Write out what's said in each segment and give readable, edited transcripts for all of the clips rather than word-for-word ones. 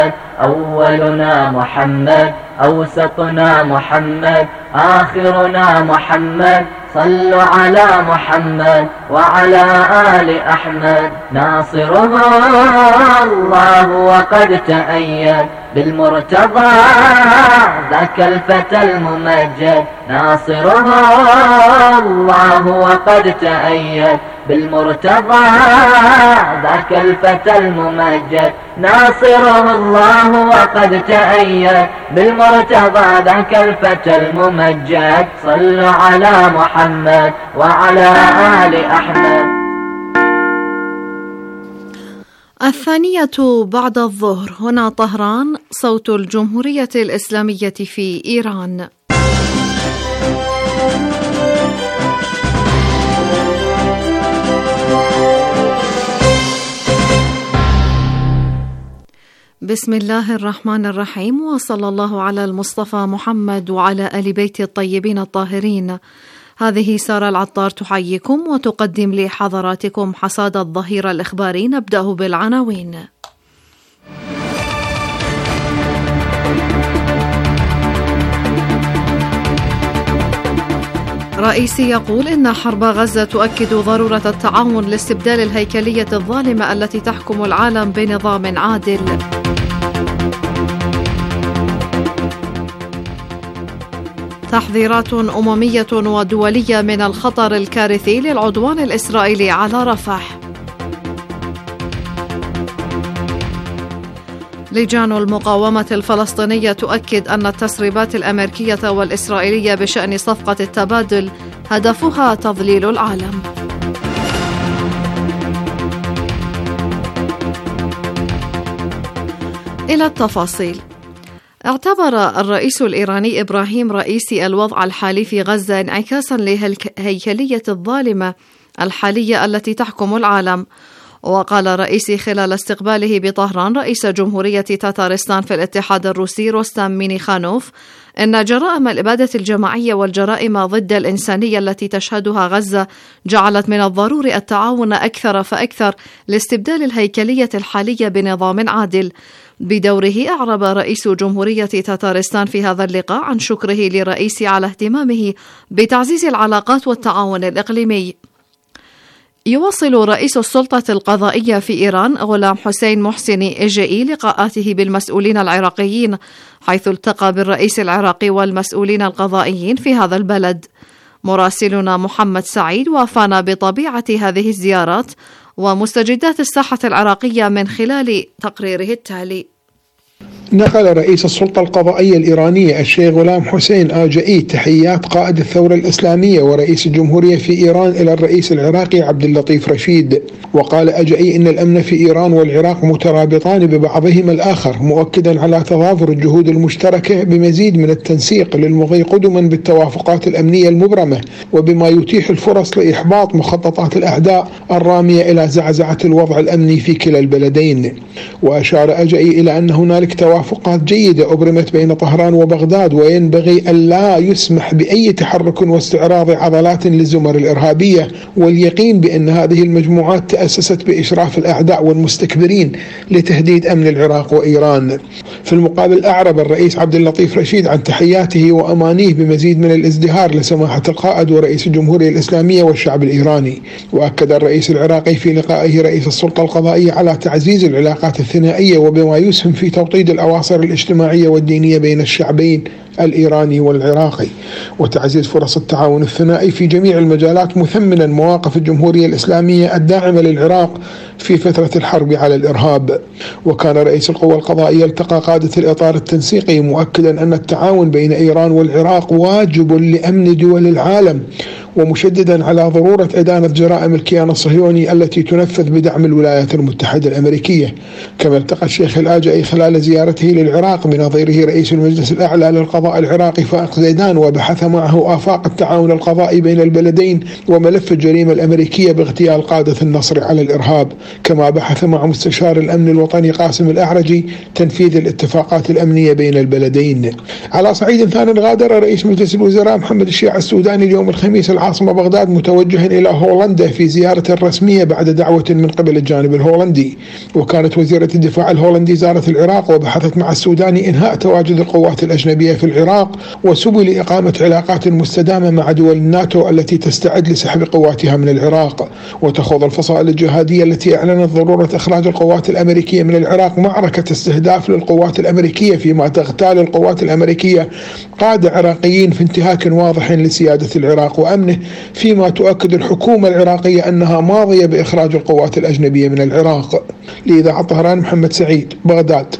أولنا محمد، أوسطنا محمد، آخرنا محمد. صلوا على محمد وعلى آل أحمد. ناصره الله وقد تأيد بالمرتضى ذاك الفتى الممجد. ناصره الله وقد تأيد بالمرتضى ذاك الفتى الممجد. ناصره الله وقد تأيد بالمرتضى ذاك الفتى الممجد. صلوا على محمد وعلى آل أحمد. الثانية بعد الظهر، هنا طهران، صوت الجمهورية الإسلامية في إيران. بسم الله الرحمن الرحيم، وصلى الله على المصطفى محمد وعلى آل بيت الطيبين الطاهرين. هذه سارة العطار تحييكم وتقدم لحضراتكم حصاد الظهيرة الإخباري. نبدأ بالعناوين. رئيسي يقول إن حرب غزة تؤكد ضرورة التعاون لاستبدال الهيكلية الظالمة التي تحكم العالم بنظام عادل. تحذيرات أممية ودولية من الخطر الكارثي للعدوان الإسرائيلي على رفح. لجان المقاومة الفلسطينية تؤكد أن التسريبات الأمريكية والإسرائيلية بشأن صفقة التبادل هدفها تضليل العالم. إلى التفاصيل. اعتبر الرئيس الإيراني إبراهيم رئيسي الوضع الحالي في غزة انعكاسا لهيكلية الظالمة الحالية التي تحكم العالم. وقال رئيسي خلال استقباله بطهران رئيس جمهورية تتارستان في الاتحاد الروسي روستام مينيخانوف إن جرائم الإبادة الجماعية والجرائم ضد الإنسانية التي تشهدها غزة جعلت من الضروري التعاون أكثر فأكثر لاستبدال الهيكلية الحالية بنظام عادل. بدوره أعرب رئيس جمهورية تتارستان في هذا اللقاء عن شكره لرئيسي على اهتمامه بتعزيز العلاقات والتعاون الإقليمي. يواصل رئيس السلطة القضائية في إيران غلام حسين محسني إجئي لقاءاته بالمسؤولين العراقيين، حيث التقى بالرئيس العراقي والمسؤولين القضائيين في هذا البلد. مراسلنا محمد سعيد وافانا بطبيعة هذه الزيارات ومستجدات الساحة العراقية من خلال تقريره التالي. نقل رئيس السلطة القضائية الإيرانية الشيخ غلام حسين آجئي تحيات قائد الثورة الإسلامية ورئيس الجمهورية في إيران إلى الرئيس العراقي عبد اللطيف رشيد. وقال آجئي إن الأمن في إيران والعراق مترابطان ببعضهما الآخر، مؤكدا على تضافر الجهود المشتركة بمزيد من التنسيق للمضي قدما بالتوافقات الأمنية المبرمة، وبما يتيح الفرص لإحباط مخططات الأعداء الرامية إلى زعزعة الوضع الأمني في كلا البلدين. وأشار آجئي إلى أن هنالك توافقات جيدة أبرمت بين طهران وبغداد، وينبغي أن لا يسمح بأي تحرك واستعراض عضلات للزمر الإرهابية، واليقين بأن هذه المجموعات تأسست بإشراف الأعداء والمستكبرين لتهديد أمن العراق وإيران. في المقابل أعرب الرئيس عبد اللطيف رشيد عن تحياته وأمانيه بمزيد من الازدهار لسماحة القائد ورئيس الجمهورية الإسلامية والشعب الإيراني. وأكد الرئيس العراقي في لقائه رئيس السلطة القضائية على تعزيز العلاقات الثنائية وبما يسهم في توطيد الأواصر الاجتماعية والدينية بين الشعبين الإيراني والعراقي، وتعزيز فرص التعاون الثنائي في جميع المجالات، مثمنا مواقف الجمهورية الإسلامية الداعمة للعراق في فترة الحرب على الإرهاب. وكان رئيس القوى القضائية التقى قادة الإطار التنسيقي، مؤكدا أن التعاون بين إيران والعراق واجب لأمن دول العالم، ومشددا على ضرورة إدانة جرائم الكيان الصهيوني التي تنفذ بدعم الولايات المتحدة الأمريكية. كما التقى الشيخ الآجئي خلال زيارته للعراق بنظيره رئيس المجلس الأعلى للقضاء العراقي فائق زيدان، وبحث معه آفاق التعاون القضائي بين البلدين وملف الجريمة الأمريكية باغتيال قادة النصر على الإرهاب. كما بحث مع مستشار الأمن الوطني قاسم الأعرجي تنفيذ الاتفاقات الأمنية بين البلدين. على صعيد ثاني، غادر رئيس مجلس الوزراء محمد الشيع السوداني اليوم الخميس العاصمة بغداد متوجها إلى هولندا في زيارة رسمية بعد دعوة من قبل الجانب الهولندي. وكانت وزيرة الدفاع الهولندي زارت العراق وبحثت مع السوداني إنهاء تواجد القوات الأجنبية في العراق وسبل إقامة علاقات مستدامة مع دول الناتو التي تستعد لسحب قواتها من العراق. وتخوض الفصائل الجهادية التي أعلنت ضرورة إخراج القوات الأمريكية من العراق معركة استهداف للقوات الأمريكية، فيما تغتال القوات الأمريكية قادة عراقيين في انتهاك واضح لسيادة العراق وأمنه، فيما تؤكد الحكومة العراقية أنها ماضية بإخراج القوات الأجنبية من العراق. لإذاعة طهران، محمد سعيد، بغداد.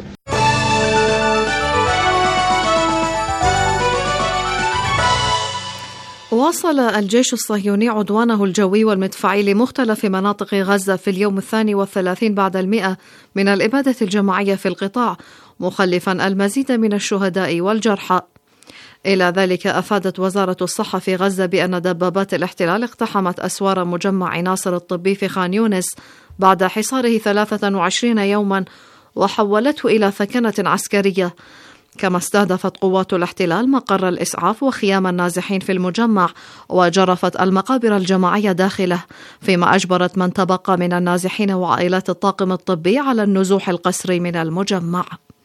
واصل الجيش الصهيوني عدوانه الجوي والمدفعي لمختلف مناطق غزة في اليوم 32 بعد 100 من الإبادة الجماعية في القطاع، مخلفا المزيد من الشهداء والجرحى. إلى ذلك أفادت وزارة الصحة في غزة بأن دبابات الاحتلال اقتحمت أسوار مجمع ناصر الطبي في خان يونس بعد حصاره 23 يوما وحولته إلى ثكنة عسكرية. كما استهدفت قوات الاحتلال مقر الإسعاف وخيام النازحين في المجمع وجرفت المقابر الجماعية داخله، فيما أجبرت من تبقى من النازحين وعائلات الطاقم الطبي على النزوح القسري من المجمع.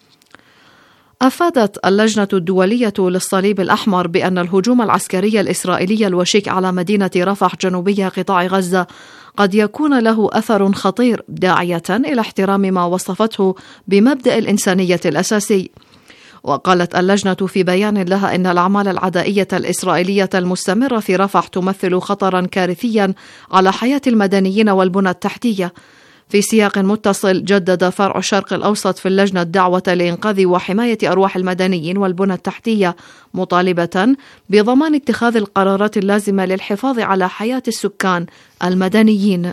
أفادت اللجنة الدولية للصليب الأحمر بأن الهجوم العسكري الإسرائيلي الوشيك على مدينة رفح جنوبي قطاع غزة قد يكون له أثر خطير، داعية إلى احترام ما وصفته بمبدأ الإنسانية الأساسي. وقالت اللجنة في بيان لها إن الأعمال العدائية الإسرائيلية المستمرة في رفح تمثل خطرا كارثيا على حياة المدنيين والبنى التحتية. في سياق متصل، جدد فرع الشرق الأوسط في اللجنة الدعوة لإنقاذ وحماية أرواح المدنيين والبنى التحتية، مطالبة بضمان اتخاذ القرارات اللازمة للحفاظ على حياة السكان المدنيين.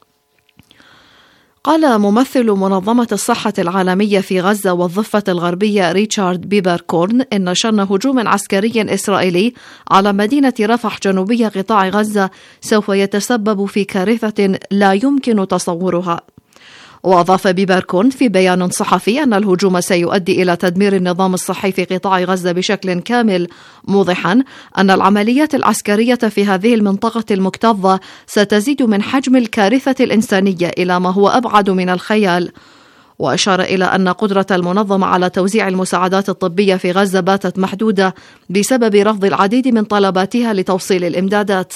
قال ممثل منظمة الصحة العالمية في غزة والضفة الغربية ريتشارد بيبركورن إن شن هجوم عسكري إسرائيلي على مدينة رفح جنوبي قطاع غزة سوف يتسبب في كارثة لا يمكن تصورها. وأضاف بيبركورن في بيان صحفي أن الهجوم سيؤدي إلى تدمير النظام الصحي في قطاع غزة بشكل كامل، موضحا أن العمليات العسكرية في هذه المنطقة المكتظة ستزيد من حجم الكارثة الإنسانية إلى ما هو أبعد من الخيال. وأشار إلى أن قدرة المنظمة على توزيع المساعدات الطبية في غزة باتت محدودة بسبب رفض العديد من طلباتها لتوصيل الإمدادات.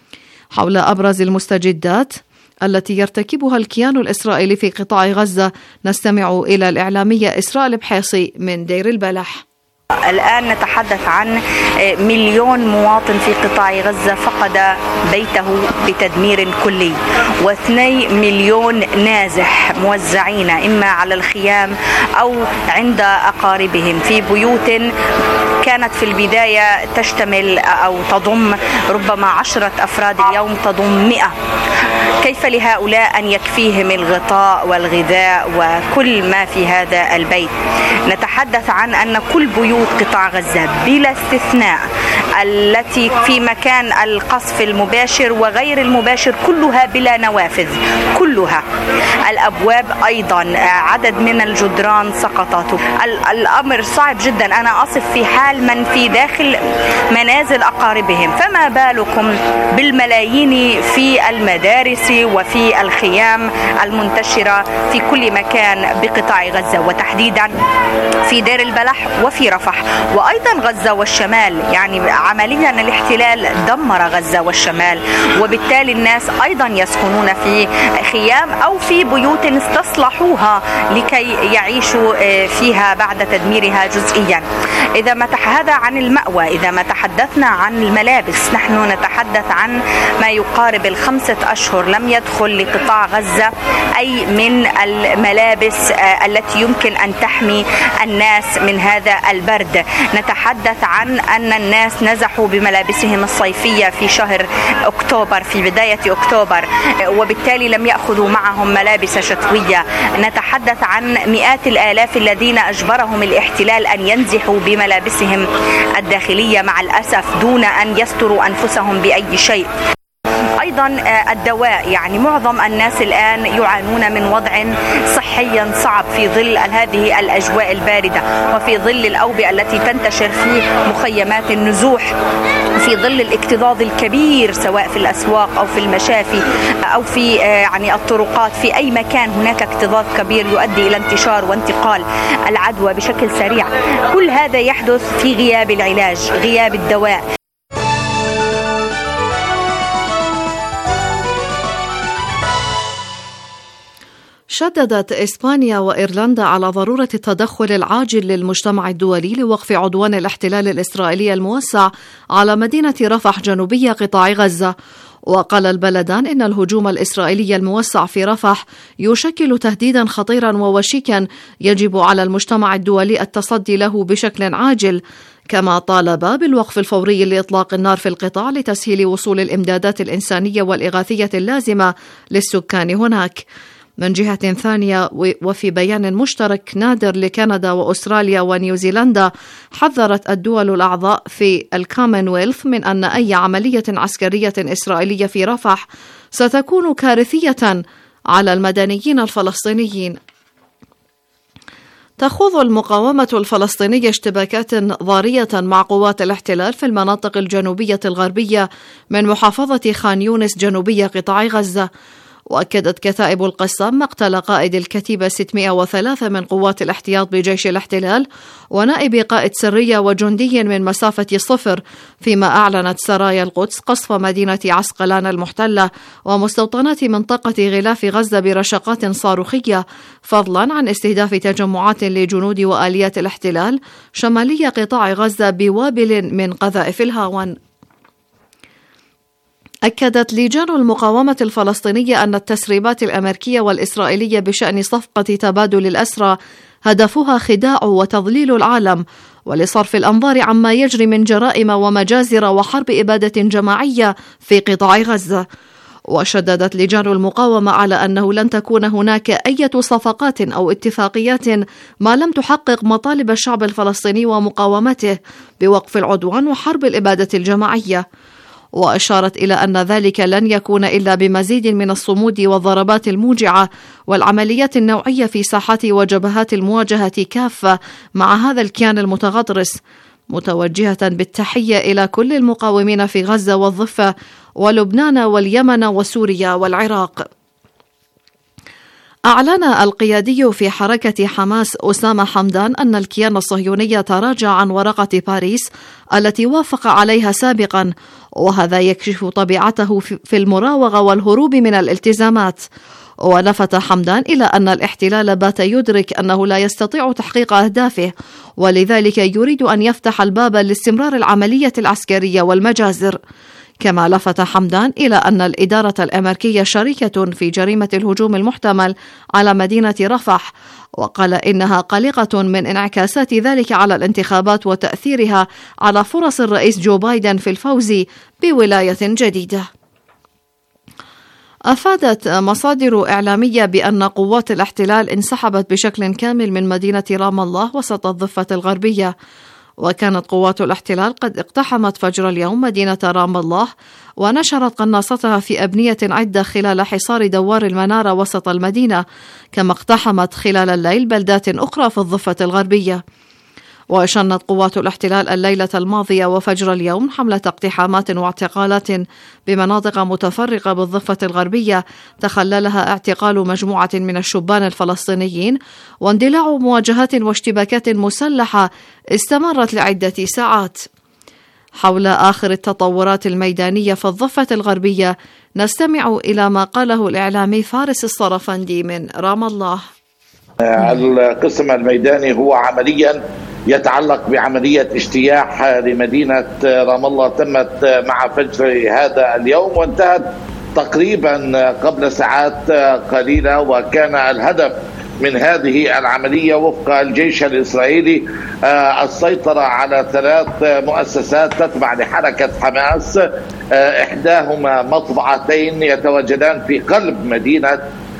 حول أبرز المستجدات التي يرتكبها الكيان الإسرائيلي في قطاع غزة، نستمع إلى الإعلامية إسراء البحيصي من دير البلح. الآن نتحدث عن 1,000,000 مواطن في قطاع غزة فقد بيته بتدمير كلي، و2 مليون نازح موزعين إما على الخيام أو عند أقاربهم في بيوت كانت في البداية تشتمل أو تضم ربما 10 أفراد، اليوم تضم 100. كيف لهؤلاء أن يكفيهم الغطاء والغذاء وكل ما في هذا البيت؟ نتحدث عن أن كل بيوت قطاع غزة بلا استثناء التي في مكان القصف المباشر وغير المباشر كلها بلا نوافذ، كلها الأبواب أيضا، عدد من الجدران سقطت. الأمر صعب جدا. أنا أصف في حال من في داخل منازل أقاربهم، فما بالكم بالملايين في المدارس وفي الخيام المنتشرة في كل مكان بقطاع غزة، وتحديدا في دير البلح وفي رفح وأيضا غزة والشمال. يعني عمليا الاحتلال دمر غزة والشمال، وبالتالي الناس أيضا يسكنون في خيام أو في بيوت استصلحوها لكي يعيشوا فيها بعد تدميرها جزئيا. إذا ما هذا عن المأوى. إذا ما تحدثنا عن الملابس، نحن نتحدث عن ما يقارب 5 أشهر لم يدخل لقطاع غزة أي من الملابس التي يمكن أن تحمي الناس من هذا البرد. نتحدث عن أن الناس نزحوا بملابسهم الصيفية في شهر أكتوبر، في بداية أكتوبر، وبالتالي لم يأخذوا معهم ملابس شتوية. نتحدث عن مئات الآلاف الذين أجبرهم الاحتلال أن ينزحوا بملابسهم الداخلية مع الأسف دون أن يستروا أنفسهم بأي شيء. أيضا الدواء، يعني معظم الناس الآن يعانون من وضع صحيا صعب في ظل هذه الأجواء الباردة، وفي ظل الأوبئة التي تنتشر في مخيمات النزوح، في ظل الاكتظاظ الكبير سواء في الأسواق أو في المشافي أو في يعني الطرقات. في أي مكان هناك اكتظاظ كبير يؤدي إلى انتشار وانتقال العدوى بشكل سريع. كل هذا يحدث في غياب العلاج، غياب الدواء. شددت إسبانيا وإيرلندا على ضرورة التدخل العاجل للمجتمع الدولي لوقف عدوان الاحتلال الإسرائيلي الموسع على مدينة رفح جنوبية قطاع غزة. وقال البلدان إن الهجوم الإسرائيلي الموسع في رفح يشكل تهديدا خطيرا ووشيكا يجب على المجتمع الدولي التصدي له بشكل عاجل، كما طالبا بالوقف الفوري لإطلاق النار في القطاع لتسهيل وصول الإمدادات الإنسانية والإغاثية اللازمة للسكان هناك. من جهة ثانية، وفي بيان مشترك نادر لكندا وأستراليا ونيوزيلندا، حذرت الدول الأعضاء في الكومنولث من أن أي عملية عسكرية إسرائيلية في رفح ستكون كارثية على المدنيين الفلسطينيين. تخوض المقاومة الفلسطينية اشتباكات ضارية مع قوات الاحتلال في المناطق الجنوبية الغربية من محافظة خان يونس جنوبية قطاع غزة. وأكدت كتائب القسام مقتل قائد الكتيبة 603 من قوات الاحتياط بجيش الاحتلال ونائب قائد سرية وجندي من مسافة 0، فيما أعلنت سرايا القدس قصف مدينة عسقلان المحتلة ومستوطنات منطقة غلاف غزة برشقات صاروخية، فضلا عن استهداف تجمعات لجنود وآليات الاحتلال شمالي قطاع غزة بوابل من قذائف الهاون. أكدت لجان المقاومة الفلسطينية أن التسريبات الأمريكية والإسرائيلية بشأن صفقة تبادل الأسرى هدفها خداع وتضليل العالم ولصرف الأنظار عما يجري من جرائم ومجازر وحرب إبادة جماعية في قطاع غزة. وشددت لجان المقاومة على أنه لن تكون هناك أي صفقات أو اتفاقيات ما لم تحقق مطالب الشعب الفلسطيني ومقاومته بوقف العدوان وحرب الإبادة الجماعية. وأشارت إلى أن ذلك لن يكون إلا بمزيد من الصمود والضربات الموجعة والعمليات النوعية في ساحات وجبهات المواجهة كافة مع هذا الكيان المتغطرس، متوجهة بالتحية إلى كل المقاومين في غزة والضفة ولبنان واليمن وسوريا والعراق. أعلن القيادي في حركة حماس أسامة حمدان أن الكيان الصهيوني تراجع عن ورقة باريس التي وافق عليها سابقا، وهذا يكشف طبيعته في المراوغة والهروب من الالتزامات. ولفت حمدان إلى أن الاحتلال بات يدرك أنه لا يستطيع تحقيق أهدافه، ولذلك يريد أن يفتح الباب لاستمرار العملية العسكرية والمجازر. كما لفت حمدان إلى أن الإدارة الأمريكية شريكة في جريمة الهجوم المحتمل على مدينة رفح، وقال إنها قلقة من انعكاسات ذلك على الانتخابات وتأثيرها على فرص الرئيس جو بايدن في الفوز بولاية جديدة. أفادت مصادر إعلامية بأن قوات الاحتلال انسحبت بشكل كامل من مدينة رام الله وسط الضفة الغربية، وكانت قوات الاحتلال قد اقتحمت فجر اليوم مدينة رام الله ونشرت قناصتها في أبنية عدة خلال حصار دوار المنارة وسط المدينة، كما اقتحمت خلال الليل بلدات أخرى في الضفة الغربية. وشنت قوات الاحتلال الليلة الماضية وفجر اليوم حملة اقتحامات واعتقالات بمناطق متفرقة بالضفة الغربية تخللها اعتقال مجموعة من الشبان الفلسطينيين واندلاع مواجهات واشتباكات مسلحة استمرت لعدة ساعات. حول آخر التطورات الميدانية في الضفة الغربية نستمع إلى ما قاله الإعلامي فارس الصرفندي من رام الله. القسم الميداني هو عمليا يتعلق بعملية اجتياح لمدينة رام الله تمت مع فجر هذا اليوم وانتهت تقريبا قبل ساعات قليلة، وكان الهدف من هذه العملية وفق الجيش الإسرائيلي السيطرة على 3 مؤسسات تتبع لحركة حماس، إحداهما مطبعتين يتواجدان في قلب مدينة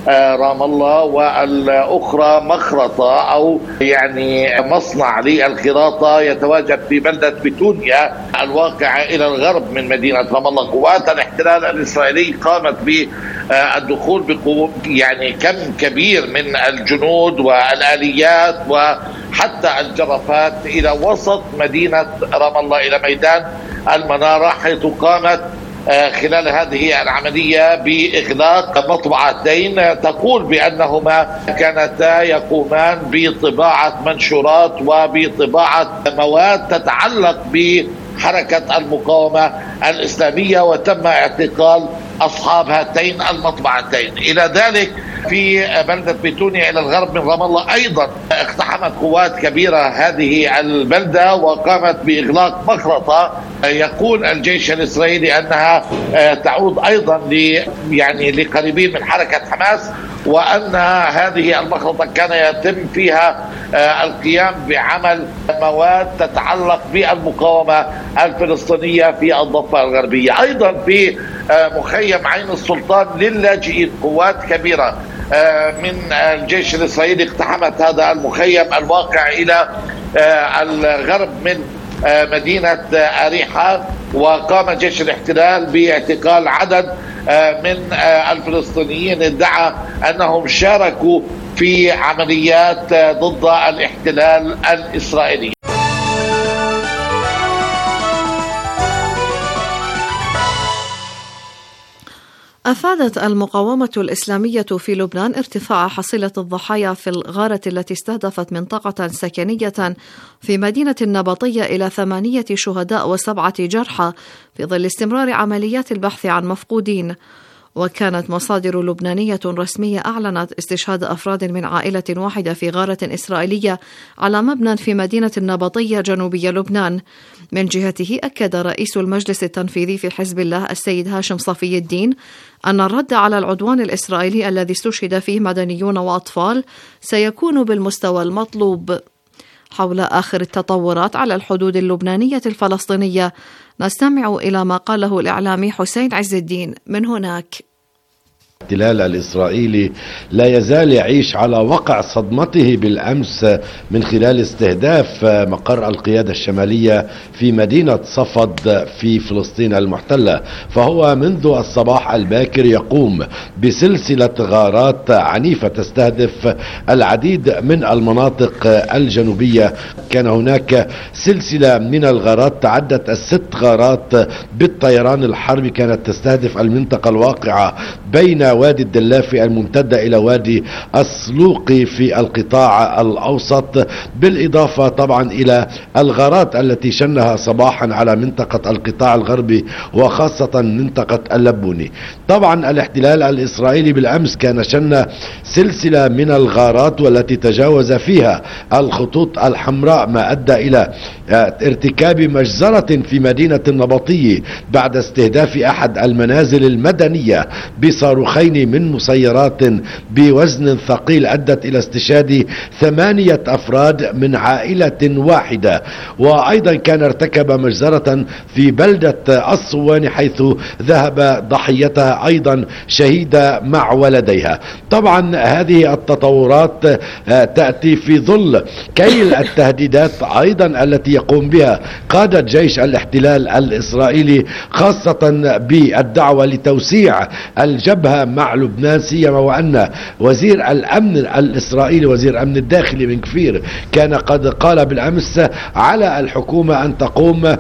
رام الله، والأخرى مخرطة أو يعني مصنع للخراطة يتواجد في بلدة بتونيا الواقعة إلى الغرب من مدينة رام الله. قوات الاحتلال الإسرائيلي قامت بالدخول بقوة يعني كم كبير من الجنود والآليات وحتى الجرافات إلى وسط مدينة رام الله، إلى ميدان المنارة، حيث قامت خلال هذه العملية بإغلاق مطبعتين تقول بأنهما كانتا يقومان بطباعة منشورات وبطباعة مواد تتعلق بحركة المقاومة الإسلامية، وتم اعتقال أصحاب هاتين المطبعتين. إلى ذلك في بلدة بتونيا إلى الغرب من رام الله أيضا اقتحمت قوات كبيرة هذه البلدة وقامت بإغلاق مخرطة يقول الجيش الإسرائيلي أنها تعود أيضا يعني لقريبين من حركة حماس، وأن هذه المخرطة كان يتم فيها القيام بعمل مواد تتعلق بالمقاومة الفلسطينية في الضفة الغربية. أيضا في مخيم عين السلطان للاجئين قوات كبيرة من الجيش الإسرائيلي اقتحمت هذا المخيم الواقع إلى الغرب من مدينة أريحة، وقام جيش الاحتلال باعتقال عدد من الفلسطينيين ادعى أنهم شاركوا في عمليات ضد الاحتلال الإسرائيلي. أفادت المقاومة الإسلامية في لبنان ارتفاع حصيلة الضحايا في الغارة التي استهدفت منطقة سكنية في مدينة النبطية إلى 8 شهداء و7 جرحى في ظل استمرار عمليات البحث عن مفقودين. وكانت مصادر لبنانية رسمية أعلنت استشهاد أفراد من عائلة واحدة في غارة إسرائيلية على مبنى في مدينة النبطية جنوبي لبنان. من جهته أكد رئيس المجلس التنفيذي في حزب الله السيد هاشم صفي الدين أن الرد على العدوان الإسرائيلي الذي استشهد فيه مدنيون وأطفال سيكون بالمستوى المطلوب. حول آخر التطورات على الحدود اللبنانية الفلسطينية نستمع إلى ما قاله الإعلامي حسين عز الدين من هناك. الاحتلال الإسرائيلي لا يزال يعيش على وقع صدمته بالأمس من خلال استهداف مقر القيادة الشمالية في مدينة صفد في فلسطين المحتلة، فهو منذ الصباح الباكر يقوم بسلسلة غارات عنيفة تستهدف العديد من المناطق الجنوبية. كان هناك سلسلة من الغارات تعدت 6 غارات بالطيران الحربي كانت تستهدف المنطقة الواقعة بين وادي الدلافي الممتدة إلى وادي الصلوقي في القطاع الأوسط، بالإضافة طبعا إلى الغارات التي شنها صباحا على منطقة القطاع الغربي وخاصة منطقة اللبوني. طبعا الاحتلال الإسرائيلي بالأمس كان شن سلسلة من الغارات والتي تجاوز فيها الخطوط الحمراء، ما أدى إلى ارتكاب مجزرة في مدينة النبطية بعد استهداف أحد المنازل المدنية بصاروخين من مسيرات بوزن ثقيل أدت إلى استشهاد 8 أفراد من عائلة واحدة. وأيضا كان ارتكب مجزرة في بلدة الصواني حيث ذهب ضحيتها أيضا شهيدة مع ولديها. طبعا هذه التطورات تأتي في ظل كيل التهديدات أيضا التي يقوم بها قادة جيش الاحتلال الإسرائيلي، خاصة بالدعوة لتوسيع الجبهة مع لبنان، سيما وأن وزير الأمن الإسرائيلي وزير أمن الداخلي بن كفير كان قد قال بالأمس على الحكومة أن تقوم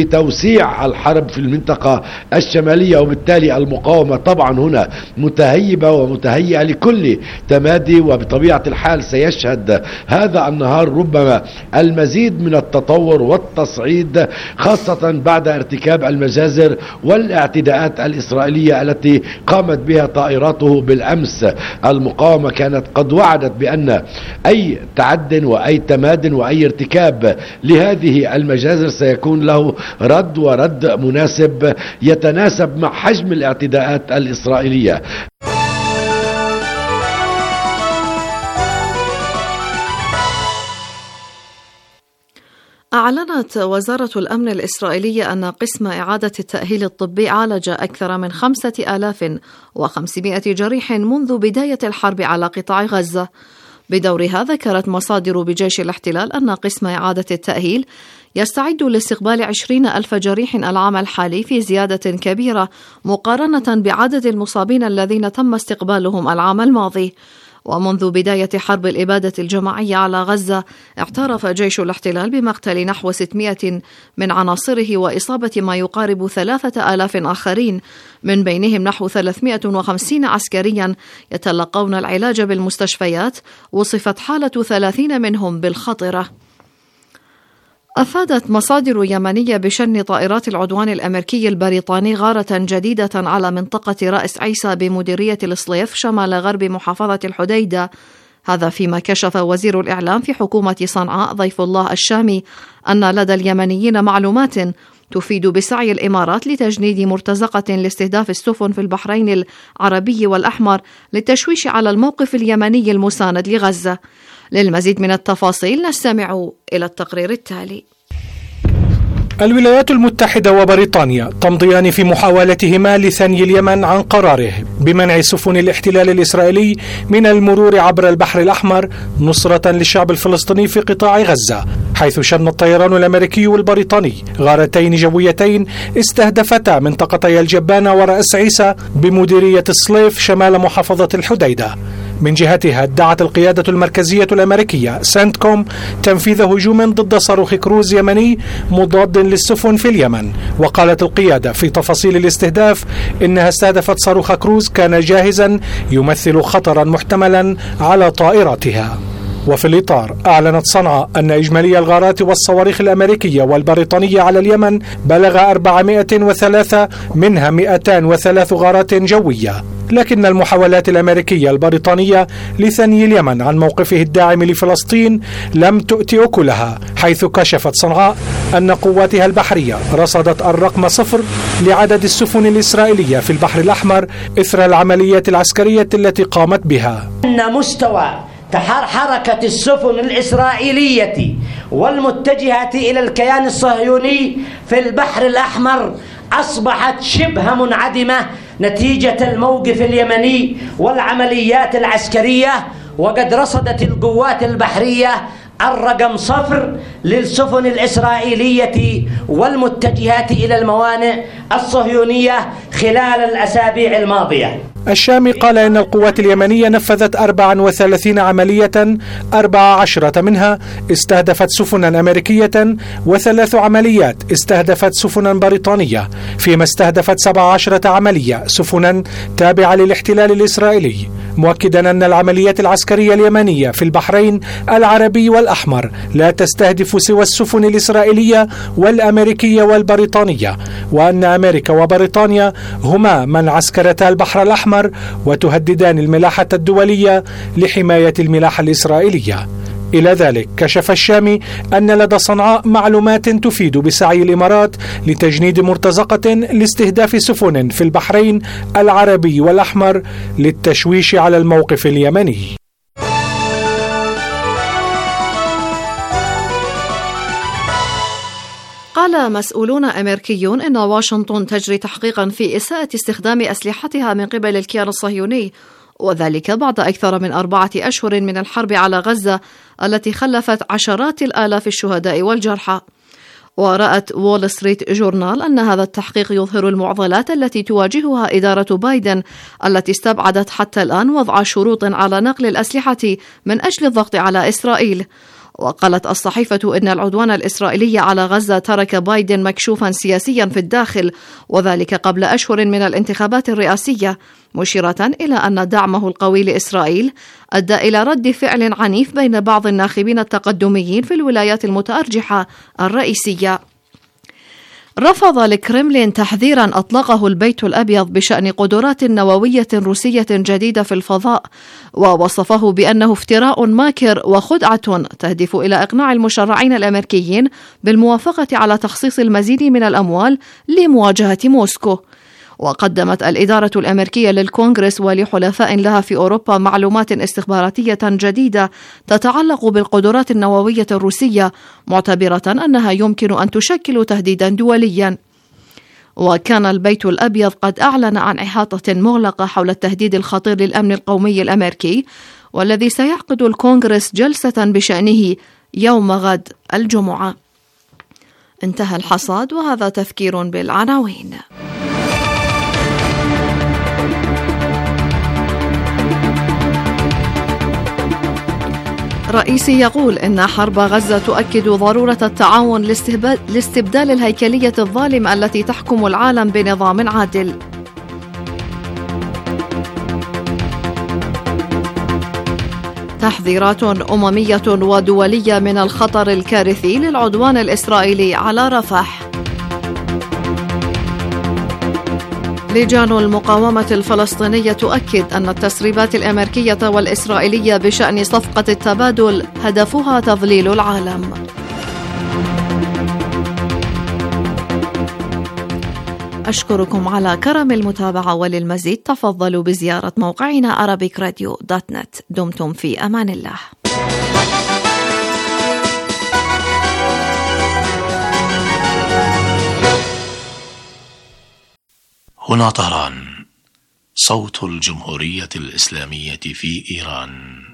بتوسيع الحرب في المنطقة الشمالية، وبالتالي المقاومة طبعا هنا متهيبة ومتهيئة لكل تمادي، وبطبيعة الحال سيشهد هذا النهار ربما المزيد من التطور والتصعيد، خاصة بعد ارتكاب المجازر والاعتداءات الإسرائيلية التي قامت بها طائراته بالأمس. المقاومة كانت قد وعدت بأن أي تعد وأي تماد وأي ارتكاب لهذه المجازر سيكون له رد، ورد مناسب يتناسب مع حجم الاعتداءات الإسرائيلية. أعلنت وزارة الأمن الإسرائيلية أن قسم إعادة التأهيل الطبي عالج أكثر من 5500 جريح منذ بداية الحرب على قطاع غزة. بدورها ذكرت مصادر بجيش الاحتلال أن قسم إعادة التأهيل يستعد لاستقبال 20,000 جريح العام الحالي، في زيادة كبيرة مقارنة بعدد المصابين الذين تم استقبالهم العام الماضي. ومنذ بداية حرب الإبادة الجماعية على غزة اعترف جيش الاحتلال بمقتل نحو 600 من عناصره وإصابة ما يقارب 3,000 آخرين، من بينهم نحو 350 عسكريا يتلقون العلاج بالمستشفيات، وصفت حالة 30 منهم بالخطرة. أفادت مصادر يمنية بشن طائرات العدوان الأمريكي البريطاني غارة جديدة على منطقة رأس عيسى بمديرية الصليف شمال غرب محافظة الحديدة. هذا فيما كشف وزير الإعلام في حكومة صنعاء ضيف الله الشامي أن لدى اليمنيين معلومات تفيد بسعي الإمارات لتجنيد مرتزقة لاستهداف السفن في البحرين العربي والأحمر للتشويش على الموقف اليمني المساند لغزة. للمزيد من التفاصيل نستمع إلى التقرير التالي. الولايات المتحدة وبريطانيا تمضيان في محاولتهما لثني اليمن عن قراره بمنع سفن الاحتلال الإسرائيلي من المرور عبر البحر الأحمر نصرة للشعب الفلسطيني في قطاع غزة، حيث شن الطيران الأمريكي والبريطاني غارتين جويتين استهدفتا منطقتي الجبانة ورأس عيسى بمديرية الصليف شمال محافظة الحديدة. من جهتها ادعت القيادة المركزية الأمريكية سنتكوم تنفيذ هجوم ضد صاروخ كروز يمني مضاد للسفن في اليمن، وقالت القيادة في تفاصيل الاستهداف إنها استهدفت صاروخ كروز كان جاهزا يمثل خطرا محتملا على طائراتها. وفي الإطار أعلنت صنعاء أن إجمالي الغارات والصواريخ الأمريكية والبريطانية على اليمن بلغ 403، منها 203 غارات جوية. لكن المحاولات الأمريكية البريطانية لثني اليمن عن موقفه الداعم لفلسطين لم تؤت أكلها، حيث كشفت صنعاء أن قواتها البحرية رصدت الرقم 0 لعدد السفن الإسرائيلية في البحر الأحمر إثر العمليات العسكرية التي قامت بها. أن مستوى حركة السفن الإسرائيلية والمتجهة إلى الكيان الصهيوني في البحر الأحمر أصبحت شبه منعدمة نتيجة الموقف اليمني والعمليات العسكرية، وقد رصدت القوات البحرية الرقم 0 للسفن الإسرائيلية والمتجهات إلى الموانئ الصهيونية خلال الأسابيع الماضية. الشامي قال إن القوات اليمنية نفذت 34 عملية، 14 منها استهدفت سفنا أمريكية، و3 عمليات استهدفت سفنا بريطانية، فيما استهدفت 17 عملية سفنا تابعة للاحتلال الإسرائيلي، مؤكدا أن العمليات العسكرية اليمنية في البحرين العربي والأحمر لا تستهدف سوى السفن الإسرائيلية والأمريكية والبريطانية، وأن أمريكا وبريطانيا هما من عسكرتا البحر الأحمر وتهددان الملاحة الدولية لحماية الملاحة الإسرائيلية. إلى ذلك كشف الشامي أن لدى صنعاء معلومات تفيد بسعي الإمارات لتجنيد مرتزقة لاستهداف سفن في البحرين العربي والأحمر للتشويش على الموقف اليمني. قال مسؤولون أمريكيون إن واشنطن تجري تحقيقا في إساءة استخدام أسلحتها من قبل الكيان الصهيوني، وذلك بعد أكثر من 4 أشهر من الحرب على غزة التي خلفت عشرات الآلاف الشهداء والجرحى. ورأت وول ستريت جورنال أن هذا التحقيق يظهر المعضلات التي تواجهها إدارة بايدن، التي استبعدت حتى الآن وضع شروط على نقل الأسلحة من أجل الضغط على إسرائيل. وقالت الصحيفة إن العدوان الإسرائيلي على غزة ترك بايدن مكشوفا سياسيا في الداخل، وذلك قبل أشهر من الانتخابات الرئاسية، مشيرة إلى أن دعمه القوي لإسرائيل أدى إلى رد فعل عنيف بين بعض الناخبين التقدميين في الولايات المتأرجحة الرئيسية. رفض الكرملين تحذيرا أطلقه البيت الأبيض بشأن قدرات نووية روسية جديدة في الفضاء، ووصفه بأنه افتراء ماكر وخدعة تهدف إلى إقناع المشرعين الأمريكيين بالموافقة على تخصيص المزيد من الأموال لمواجهة موسكو. وقدمت الإدارة الأمريكية للكونغرس ولحلفاء لها في أوروبا معلومات استخباراتية جديدة تتعلق بالقدرات النووية الروسية، معتبرة أنها يمكن أن تشكل تهديدا دوليا. وكان البيت الأبيض قد أعلن عن إحاطة مغلقة حول التهديد الخطير للأمن القومي الأمريكي، والذي سيعقد الكونغرس جلسة بشأنه يوم غد الجمعة. انتهى الحصاد، وهذا تفكير بالعناوين. رئيسي يقول إن حرب غزة تؤكد ضرورة التعاون لاستبدال الهيكلية الظالمة التي تحكم العالم بنظام عادل. تحذيرات أممية ودولية من الخطر الكارثي للعدوان الإسرائيلي على رفح. لجان المقاومة الفلسطينية تؤكد أن التسريبات الأمريكية والإسرائيلية بشأن صفقة التبادل هدفها تضليل العالم. أشكركم على كرم المتابعة، وللمزيد تفضلوا بزيارة موقعنا arabicradio.net. دمتم في أمان الله. هنا طهران، صوت الجمهورية الإسلامية في إيران.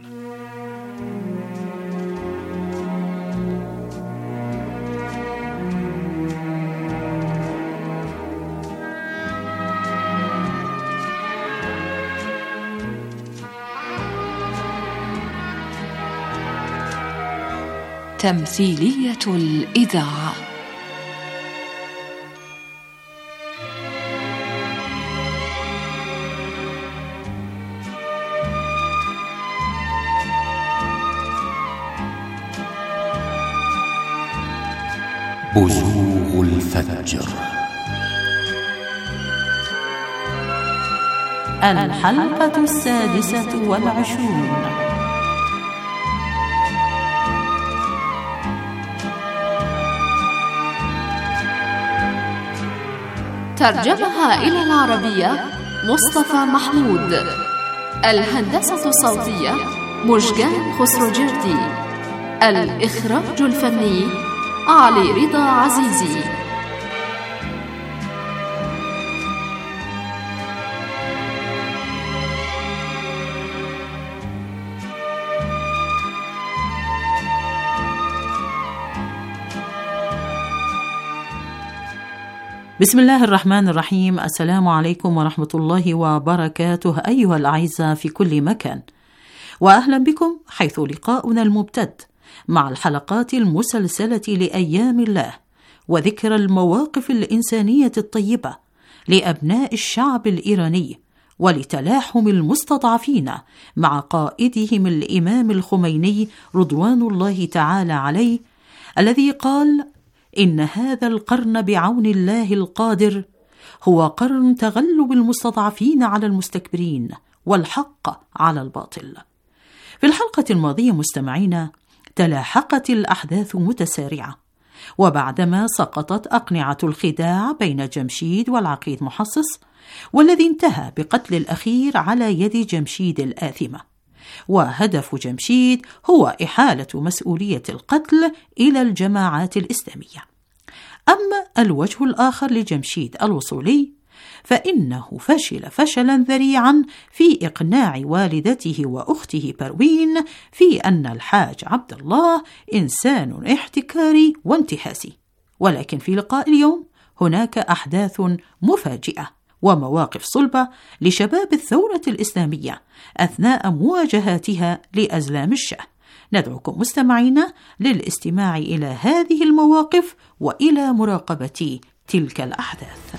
تمثيلية الإذاعة. بزوغ الفجر. الحلقة 26. ترجمها إلى العربية مصطفى محمود. الهندسة الصوتية مشجان خسروجردي. الإخراج الفني علي رضا عزيزي. بسم الله الرحمن الرحيم. السلام عليكم ورحمة الله وبركاته أيها الأعزاء في كل مكان، وأهلا بكم حيث لقاؤنا الممتد مع الحلقات المسلسلة لأيام الله وذكر المواقف الإنسانية الطيبة لأبناء الشعب الإيراني ولتلاحم المستضعفين مع قائدهم الإمام الخميني رضوان الله تعالى عليه، الذي قال: إن هذا القرن بعون الله القادر هو قرن تغلب المستضعفين على المستكبرين والحق على الباطل. في الحلقة الماضية مستمعينا تلاحقت الأحداث متسارعة، وبعدما سقطت أقنعة الخداع بين جمشيد والعقيد محصص، والذي انتهى بقتل الأخير على يد جمشيد الآثمة، وهدف جمشيد هو إحالة مسؤولية القتل إلى الجماعات الإسلامية. أما الوجه الآخر لجمشيد الوصولي فإنه فشل فشلا ذريعا في إقناع والدته وأخته بروين في أن الحاج عبد الله إنسان احتكاري وانتهازي. ولكن في لقاء اليوم هناك أحداث مفاجئة ومواقف صلبة لشباب الثورة الإسلامية أثناء مواجهاتها لأزلام الشاه. ندعوكم مستمعينا للاستماع إلى هذه المواقف وإلى مراقبة تلك الأحداث.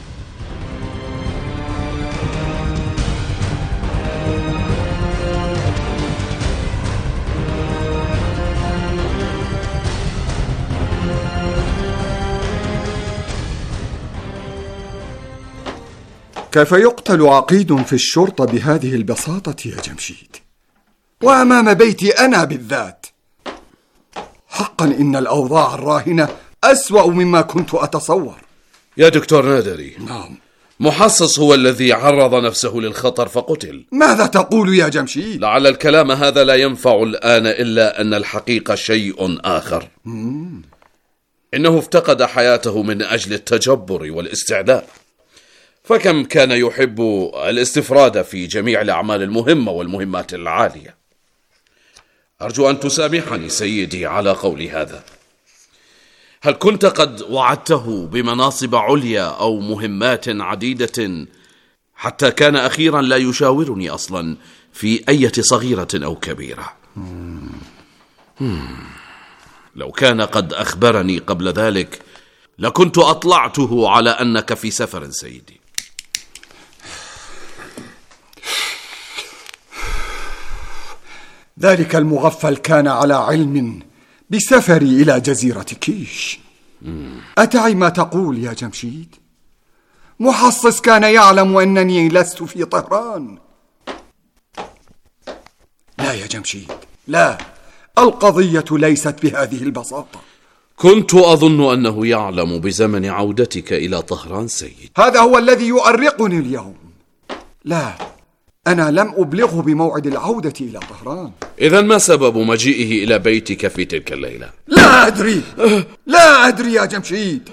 كيف يقتل عقيد في الشرطة بهذه البساطة يا جمشيد، وأمام بيتي أنا بالذات؟ حقا إن الأوضاع الراهنة أسوأ مما كنت أتصور. يا دكتور نادري، نعم، محصص هو الذي عرض نفسه للخطر فقتل. ماذا تقول يا جمشيد؟ لعل الكلام هذا لا ينفع الآن، إلا أن الحقيقة شيء آخر. إنه افتقد حياته من أجل التجبر والاستعلاء، فكم كان يحب الاستفراد في جميع الأعمال المهمة والمهمات العالية. أرجو أن تسامحني سيدي على قولي هذا. هل كنت قد وعدته بمناصب عليا أو مهمات عديدة حتى كان أخيرا لا يشاورني أصلا في أي صغيرة أو كبيرة؟ لو كان قد أخبرني قبل ذلك لكنت أطلعته على أنك في سفر سيدي. ذلك المغفل كان على علم بسفري إلى جزيرة كيش. أتعي ما تقول يا جمشيد؟ محصص كان يعلم أنني لست في طهران. لا يا جمشيد، لا، القضية ليست بهذه البساطة. كنت أظن أنه يعلم بزمن عودتك إلى طهران سيد. هذا هو الذي يؤرقني اليوم. لا، أنا لم أبلغه بموعد العودة إلى طهران. إذن ما سبب مجيئه إلى بيتك في تلك الليلة؟ لا أدري، لا أدري يا جمشيد.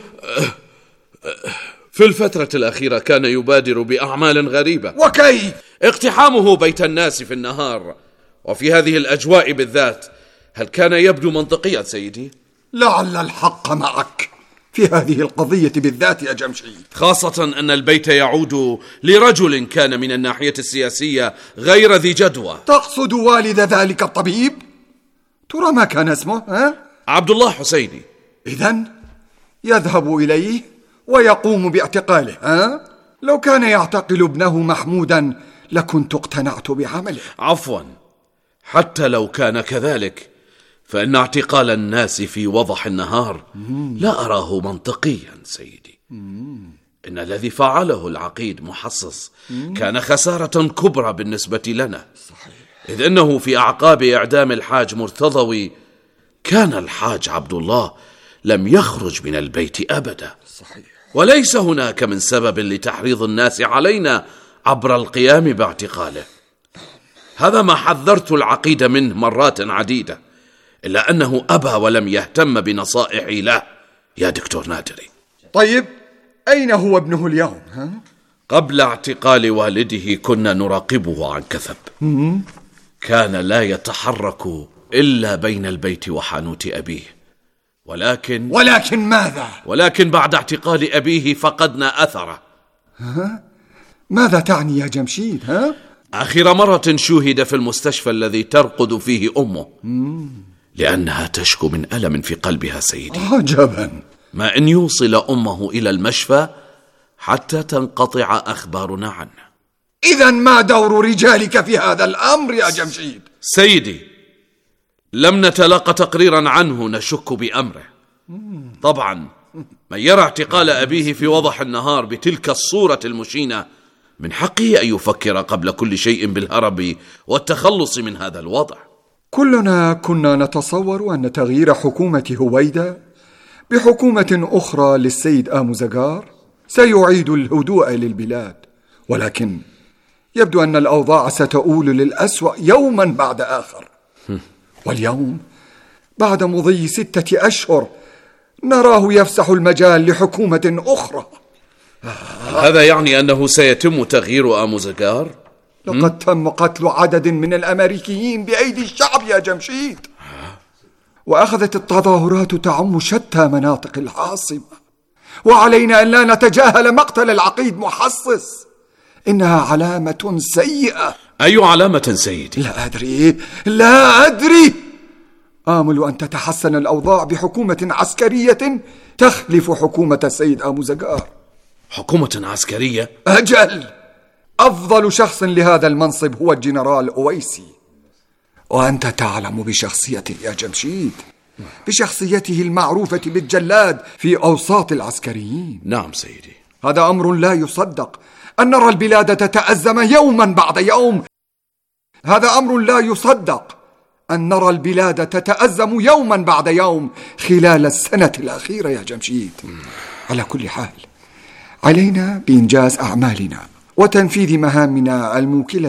في الفترة الأخيرة كان يبادر بأعمال غريبة. وكيف؟ اقتحامه بيت الناس في النهار وفي هذه الأجواء بالذات، هل كان يبدو منطقيا سيدي؟ لعل الحق معك في هذه القضية بالذات يا جمشيد، خاصة أن البيت يعود لرجل كان من الناحية السياسية غير ذي جدوى. تقصد والد ذلك الطبيب؟ ترى ما كان اسمه؟ عبد الله حسيني. إذن يذهب إليه ويقوم باعتقاله. لو كان يعتقل ابنه محمودا لكنت اقتنعت بعمله. عفوا، حتى لو كان كذلك فإن اعتقال الناس في وضح النهار لا أراه منطقيا سيدي. إن الذي فعله العقيد محصص كان خسارة كبرى بالنسبة لنا. صحيح. إذ إنه في أعقاب إعدام الحاج مرتضوي كان الحاج عبد الله لم يخرج من البيت أبدا. صحيح. وليس هناك من سبب لتحريض الناس علينا عبر القيام باعتقاله. هذا ما حذرت العقيد منه مرات عديدة، إلا أنه أبى ولم يهتم بنصائحي له يا دكتور نادري. طيب أين هو ابنه اليوم؟ قبل اعتقال والده كنا نراقبه عن كثب. كان لا يتحرك إلا بين البيت وحانوت أبيه. ولكن ماذا؟ ولكن بعد اعتقال أبيه فقدنا أثره. ماذا تعني يا جمشيد؟ آخر مرة شوهد في المستشفى الذي ترقد فيه أمه، لأنها تشكو من ألم في قلبها سيدي. عجبا. ما أن يوصل أمه إلى المشفى حتى تنقطع أخبارنا عنه. إذن ما دور رجالك في هذا الأمر يا جمشيد؟ سيدي، لم نتلقى تقريرا عنه نشك بأمره. طبعا من يرى اعتقال أبيه في وضح النهار بتلك الصورة المشينة من حقه أن يفكر قبل كل شيء بالهرب والتخلص من هذا الوضع. كلنا كنا نتصور أن تغيير حكومة هويدا بحكومة أخرى للسيد آموزغار سيعيد الهدوء للبلاد، ولكن يبدو أن الأوضاع ستؤول للأسوأ يوما بعد آخر. واليوم بعد مضي 6 أشهر نراه يفسح المجال لحكومة أخرى. هذا يعني أنه سيتم تغيير آموزغار؟ لقد تم قتل عدد من الأمريكيين بأيدي الشعب يا جمشيد، وأخذت التظاهرات تعم شتى مناطق العاصمة، وعلينا أن لا نتجاهل مقتل العقيد محصص. إنها علامة سيئة. أي علامة سيدي؟ لا أدري. آمل أن تتحسن الأوضاع بحكومة عسكرية تخلف حكومة السيد آموزغار. حكومة عسكرية؟ أجل. أفضل شخص لهذا المنصب هو الجنرال أويسي، وأنت تعلم بشخصيته يا جمشيد، بشخصيته المعروفة بالجلاد في أوساط العسكريين. نعم سيدي. هذا أمر لا يصدق أن نرى البلاد تتأزم يوما بعد يوم. هذا أمر لا يصدق أن نرى البلاد تتأزم يوما بعد يوم خلال السنة الأخيرة يا جمشيد. على كل حال علينا بإنجاز أعمالنا وتنفيذ مهامنا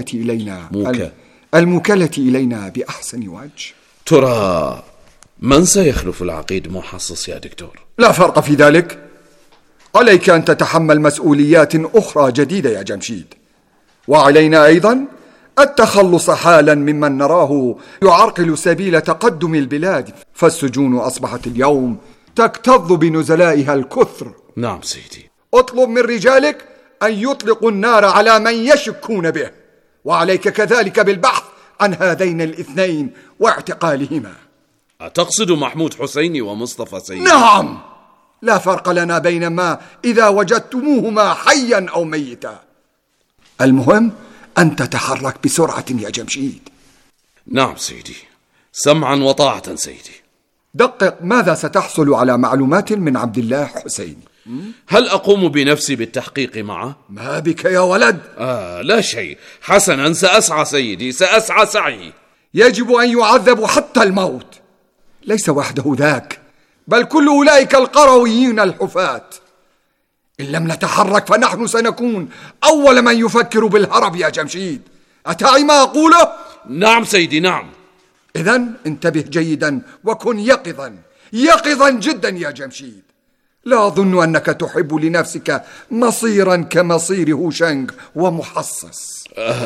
الموكلة إلينا بأحسن وجه. ترى من سيخلف العقيد محصص يا دكتور؟ لا فرق في ذلك. عليك أن تتحمل مسؤوليات أخرى جديدة يا جمشيد، وعلينا أيضا التخلص حالا ممن نراه يعرقل سبيل تقدم البلاد، فالسجون أصبحت اليوم تكتظ بنزلائها الكثر. نعم سيدي. اطلب من رجالك أن يطلقوا النار على من يشكون به، وعليك كذلك بالبحث عن هذين الاثنين واعتقالهما. أتقصد محمود حسيني ومصطفى سيدي؟ نعم، لا فرق لنا بينما إذا وجدتموهما حيا أو ميتا. المهم أن تتحرك بسرعة يا جمشيد. نعم سيدي، سمعا وطاعة سيدي. دقق ماذا ستحصل على معلومات من عبد الله حسين. هل أقوم بنفسي بالتحقيق معه؟ ما بك يا ولد؟ لا شيء. حسنا، سأسعى سيدي، سأسعى سعي. يجب أن يعذبوا حتى الموت. ليس وحده ذاك، بل كل أولئك القرويين الحفاة. إن لم نتحرك فنحن سنكون أول من يفكر بالهرب يا جمشيد. أتعي ما أقوله؟ نعم سيدي، نعم. إذن انتبه جيدا وكن يقظا جدا يا جمشيد. لا أظن أنك تحب لنفسك مصيرا كمصير هوشنغ ومحصص.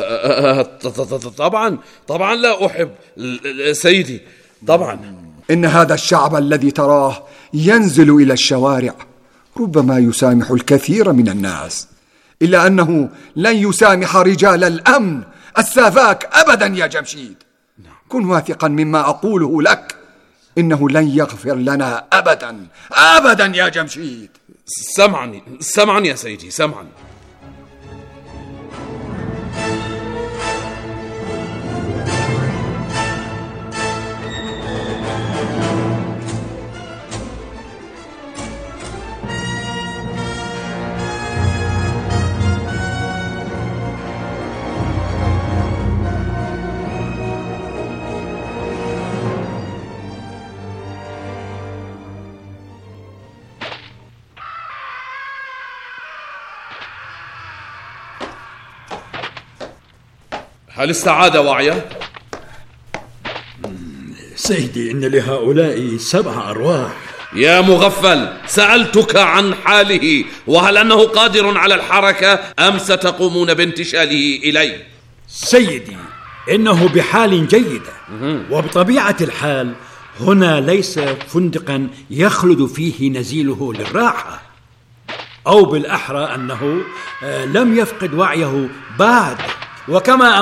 طبعا لا أحب سيدي، طبعا. إن هذا الشعب الذي تراه ينزل إلى الشوارع ربما يسامح الكثير من الناس، إلا أنه لن يسامح رجال الأمن السافاك أبدا يا جمشيد. كن واثقا مما أقوله لك، إنه لن يغفر لنا أبدا أبدا يا جمشيد. سمعا يا سيدي، سمعا. هل استعاد وعيه؟ سيدي، إن لهؤلاء 7 أرواح. يا مغفل، سألتك عن حاله، وهل أنه قادر على الحركة أم ستقومون بانتشاله إليه؟ سيدي، إنه بحال جيدة، وبطبيعة الحال هنا ليس فندقا يخلد فيه نزيله للراحة، أو بالأحرى أنه لم يفقد وعيه بعد، وكما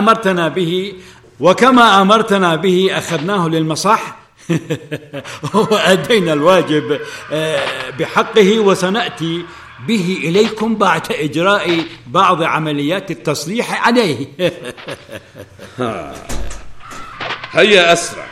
أمرتنا به أخذناه للمصح وأدينا الواجب بحقه، وسنأتي به إليكم بعد إجراء بعض عمليات التصليح عليه. هيا أسرع.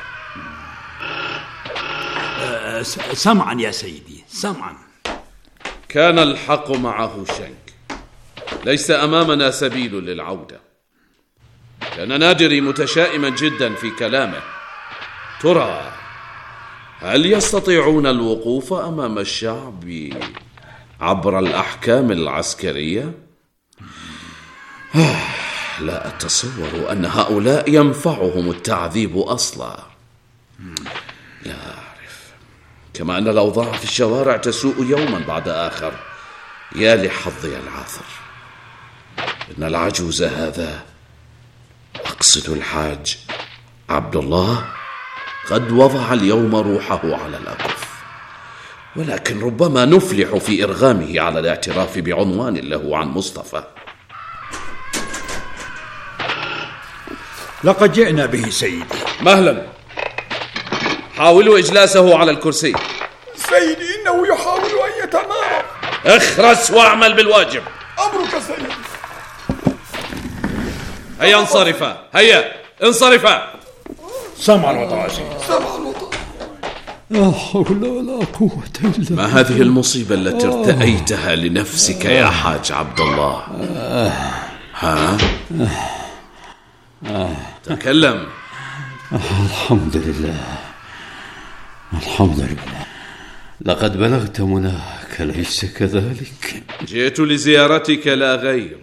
سمعا يا سيدي، سمعا. كان الحق معه شنك، ليس أمامنا سبيل للعودة. كان نادري متشائما جدا في كلامه. ترى هل يستطيعون الوقوف أمام الشعب عبر الأحكام العسكرية؟ لا أتصور أن هؤلاء ينفعهم التعذيب أصلا. لا أعرف. كما أن الأوضاع في الشوارع تسوء يوما بعد آخر. يا لحظي العاثر. إن العجوز هذا، أقصد الحاج عبد الله، قد وضع اليوم روحه على الأكف، ولكن ربما نفلح في إرغامه على الاعتراف بعنوان له عن مصطفى. لقد جئنا به سيدي. مهلا، حاولوا إجلاسه على الكرسي. سيدي، إنه يحاول أن يتمارض. اخرس واعمل بالواجب. أمرك سيدي. هيا انصرفا، هيا انصرفا. سمعا وطاعة سيدي. لا حول ولا قوة إلا. ما هذه المصيبة التي ارتأيتها لنفسك يا حاج عبد الله؟ ها؟ تكلم. الحمد لله، الحمد لله. لقد بلغت مناك أنك ليس كذلك. جئت لزيارتك لا غير.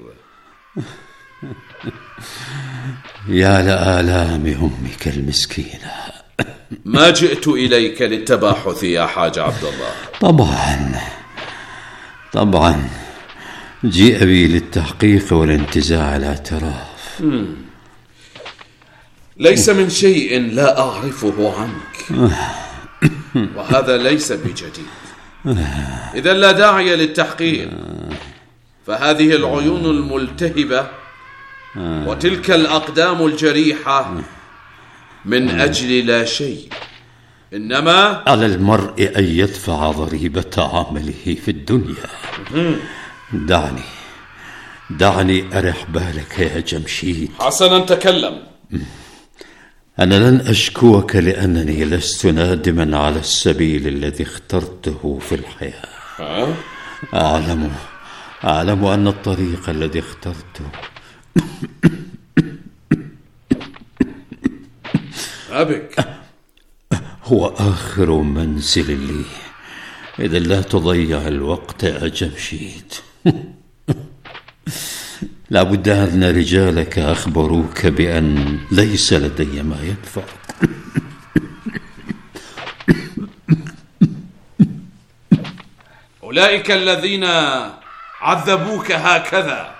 يا لآلام أمك المسكينة. ما جئت إليك للتباحث يا حاج عبد الله. طبعا جيء بي للتحقيق والانتزاع الاعتراف. ليس من شيء لا أعرفه عنك، وهذا ليس بجديد. إذا لا داعي للتحقيق، فهذه العيون الملتهبة وتلك الأقدام الجريحة من أجل لا شيء، إنما على المرء أن يدفع ضريبة عمله في الدنيا. دعني أرح بالك يا جمشيد. حسنا، تكلم. أنا لن أشكوك لأنني لست نادما على السبيل الذي اخترته في الحياة. أعلم أن الطريق الذي اخترته أبك هو آخر منزل لي. إذا لا تضيع الوقت يا جمشيد. لابد أن رجالك أخبروك بأن ليس لدي ما يدفع. أولئك الذين عذبوك هكذا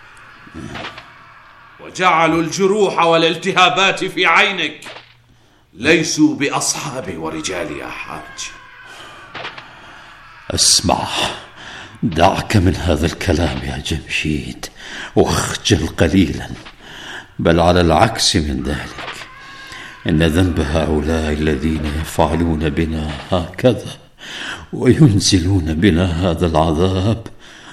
وجعلوا الجروح والالتهابات في عينك ليسوا بأصحابي ورجالي يا حاج. اسمع، دعك من هذا الكلام يا جمشيد واخجل قليلا، بل على العكس من ذلك، إن ذنب هؤلاء الذين يفعلون بنا هكذا وينزلون بنا هذا العذاب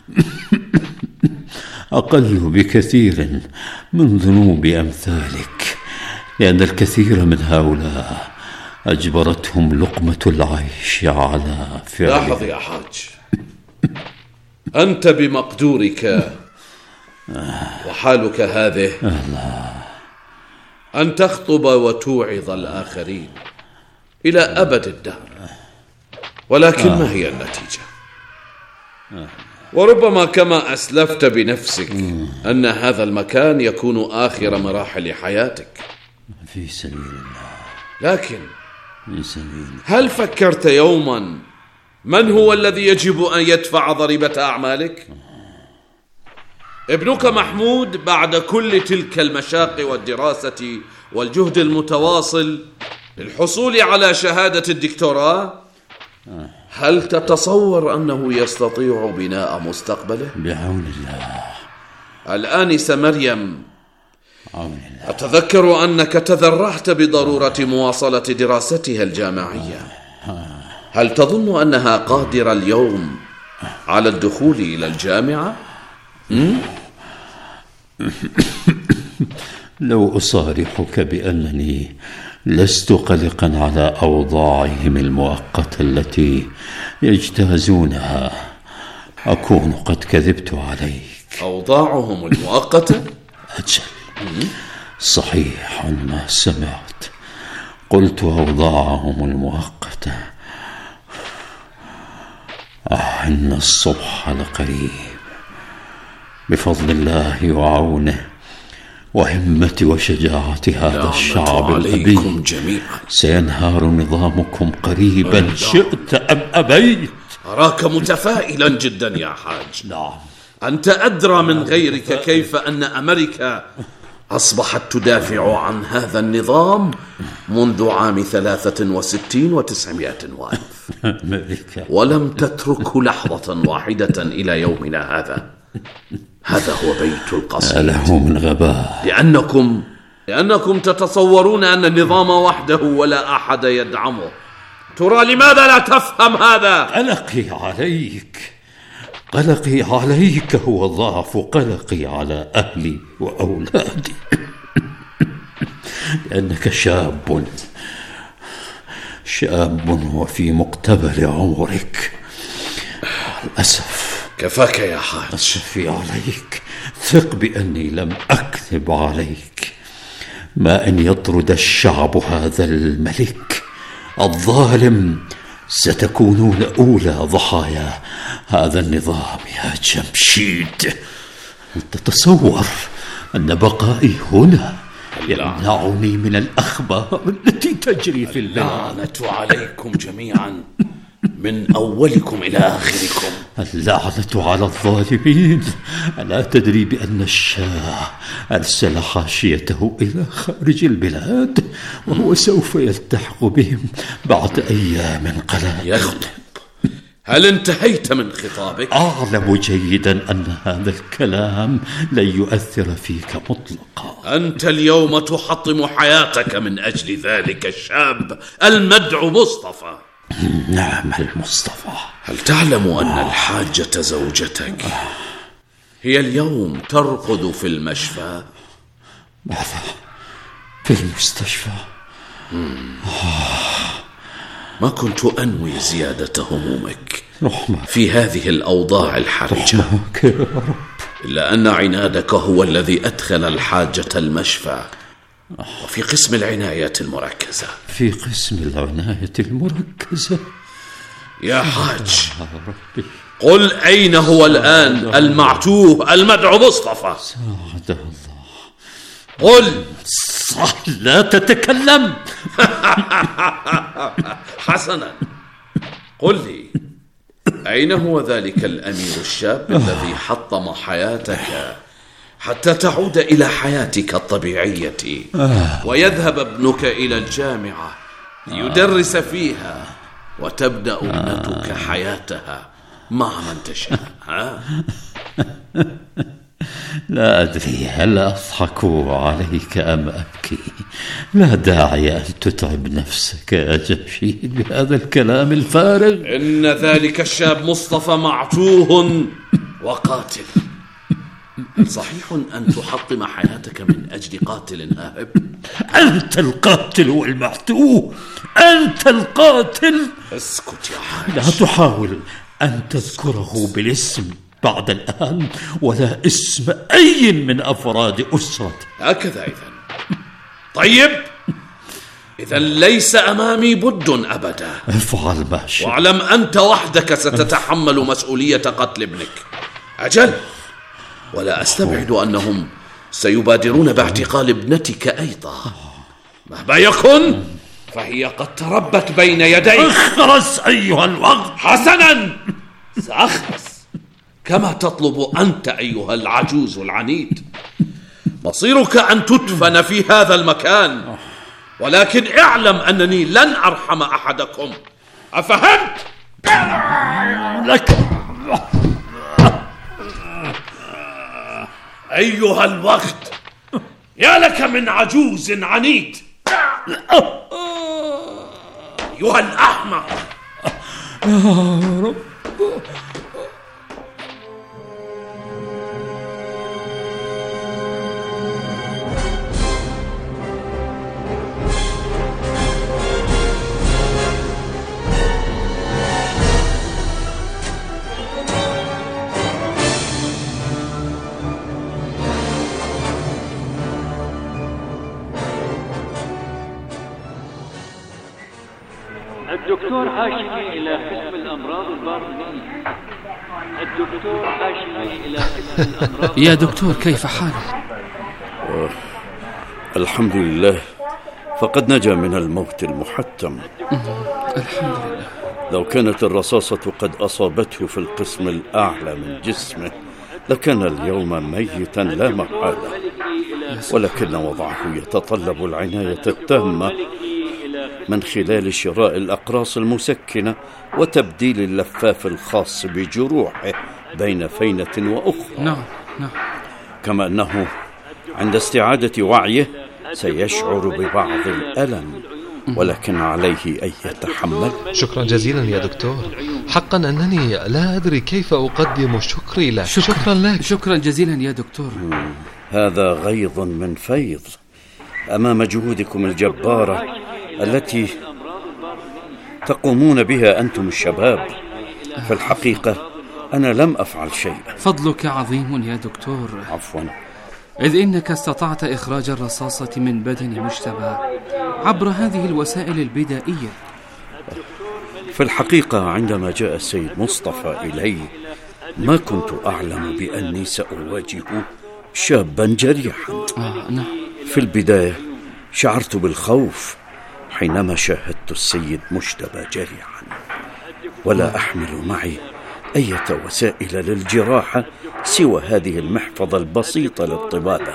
أقل بكثير من ذنوب أمثالك، لأن الكثير من هؤلاء أجبرتهم لقمة العيش على فعل. لاحظ يا حاج، أنت بمقدورك وحالك هذه أن تخطب وتوعظ الآخرين إلى أبد الدهر، ولكن ما هي النتيجة؟ وربما كما أسلفت بنفسك أن هذا المكان يكون آخر مراحل حياتك في سبيل الله. لكن هل فكرت يوما من هو الذي يجب أن يدفع ضريبة أعمالك؟ ابنك محمود بعد كل تلك المشاق والدراسة والجهد المتواصل للحصول على شهادة الدكتوراه، هل تتصور أنه يستطيع بناء مستقبله؟ بعون الله. الآنسة مريم، أتذكر أنك تذرعت بضرورة مواصلة دراستها الجامعية. هل تظن أنها قادرة اليوم على الدخول إلى الجامعة؟ لو أصارحك بأنني لست قلقا على أوضاعهم المؤقتة التي يجتازونها أكون قد كذبت عليك. أوضاعهم المؤقتة؟ أجل، صحيح ما سمعت، قلت أوضاعهم المؤقتة. إن الصبح لقريب بفضل الله وعونه وهمة وشجاعة هذا الشعب الأبي سينهار نظامكم قريبا، شئت أم أبيت. أراك متفائلا جدا يا حاج. نعم. أنت أدرى من غيرك كيف أن أمريكا أصبحت تدافع عن هذا النظام منذ عام 63 و900 أمريكا، ولم تتركه لحظة واحدة إلى يومنا هذا. هذا هو بيت القصيد. له من غباء. لأنكم تتصورون أن النظام وحده ولا أحد يدعمه. ترى لماذا لا تفهم هذا؟ قلقي عليك هو ضعف قلقي على أهلي وأولادي. لأنك شاب وفي مقتبل عمرك. للأسف. كفاك يا حاج. أسفي عليك، ثق بأني لم أكذب عليك. ما أن يطرد الشعب هذا الملك الظالم ستكونون أولى ضحايا هذا النظام يا جمشيد. تتصور أن بقائي هنا يمنعني من الأخبار التي تجري في البلاد؟ اللعنة عليكم جميعا من أولكم إلى آخركم. اللعنة على الظالمين. ألا تدري بأن الشاه أرسل حاشيته إلى خارج البلاد، وهو سوف يلتحق بهم بعد أيام قليلة؟ يخطب، هل انتهيت من خطابك؟ أعلم جيدا أن هذا الكلام لن يؤثر فيك مطلقا. أنت اليوم تحطم حياتك من أجل ذلك الشاب المدعو مصطفى. نعم المصطفى. هل تعلم أن الحاجة زوجتك هي اليوم ترقد في المشفى؟ ماذا؟ في المستشفى؟ ما كنت أنوي زيادة همومك في هذه الأوضاع الحرجة، إلا أن عنادك هو الذي أدخل الحاجة المشفى وفي قسم العناية المركزة. في قسم العناية المركزة؟ يا حاج، قل أين هو الآن المعتوه المدعو مصطفى؟ ساعده الله. قل. صح، لا تتكلم. حسنا، قل لي، أين هو ذلك الأمير الشاب الذي حطم حياتك حتى تعود إلى حياتك الطبيعية ويذهب ابنك إلى الجامعة ليدرس فيها وتبدأ ابنتك حياتها مع من تشاء؟ لا أدري هل أضحك عليك أم أبكي. لا داعي أن تتعب نفسك يا جمشيد بهذا الكلام الفارغ. إن ذلك الشاب مصطفى معتوه وقاتل. صحيح أن تحطم حياتك من أجل قاتل هائب؟ أنت القاتل والمعتوه، أنت القاتل. اسكت يا حاج. لا تحاول أن تذكره بالاسم بعد الآن، ولا اسم أي من أفراد أسرتي. هكذا إذن. طيب، إذن ليس أمامي بد أبدا. افعل ما شئت. واعلم أنت وحدك ستتحمل مسؤولية قتل ابنك. أجل، ولا أستبعد أنهم سيبادرون باعتقال ابنتك أيضا. مهما يكن فهي قد تربت بين يديك. اخرس أيها الوغد. حسنا، سأخرس كما تطلب أنت أيها العجوز العنيد. مصيرك أن تدفن في هذا المكان، ولكن اعلم أنني لن أرحم أحدكم. أفهمت؟ لك أيها الوقت، يا لك من عجوز عنيد. أيها الأحمق. يا رب. الدكتور هاشمي إلى قسم الأمراض الباطنية. الدكتور هاشمي إلى قسم الأمراض. يا دكتور، كيف حالك؟ الحمد لله، فقد نجا من الموت المحتم. الحمد لله. لو كانت الرصاصة قد أصابته في القسم الأعلى من جسمه لكان اليوم ميتا لا محالة، ولكن وضعه يتطلب العناية التامة من خلال شراء الأقراص المسكنة وتبديل اللفاف الخاص بجروحه بين فينة وأخرى. نعم. كما أنه عند استعادة وعيه سيشعر ببعض الألم، ولكن عليه أن يتحمل. شكرا جزيلا يا دكتور، حقا أنني لا أدري كيف أقدم شكري لك. شكرا لك. شكرا جزيلا يا دكتور. هذا غيظ من فيض أمام جهودكم الجبارة التي تقومون بها أنتم الشباب. في الحقيقة أنا لم أفعل شيء. فضلك عظيم يا دكتور. عفوا. إذ إنك استطعت إخراج الرصاصة من بدن مجتبى عبر هذه الوسائل البدائية. في الحقيقة عندما جاء السيد مصطفى إلي ما كنت أعلم بأني سأواجه شابا جريحا. في البداية شعرت بالخوف حينما شاهدت السيد مجتبى جريحا، ولا أحمل معي أي وسائل للجراحة سوى هذه المحفظة البسيطة للطبابة.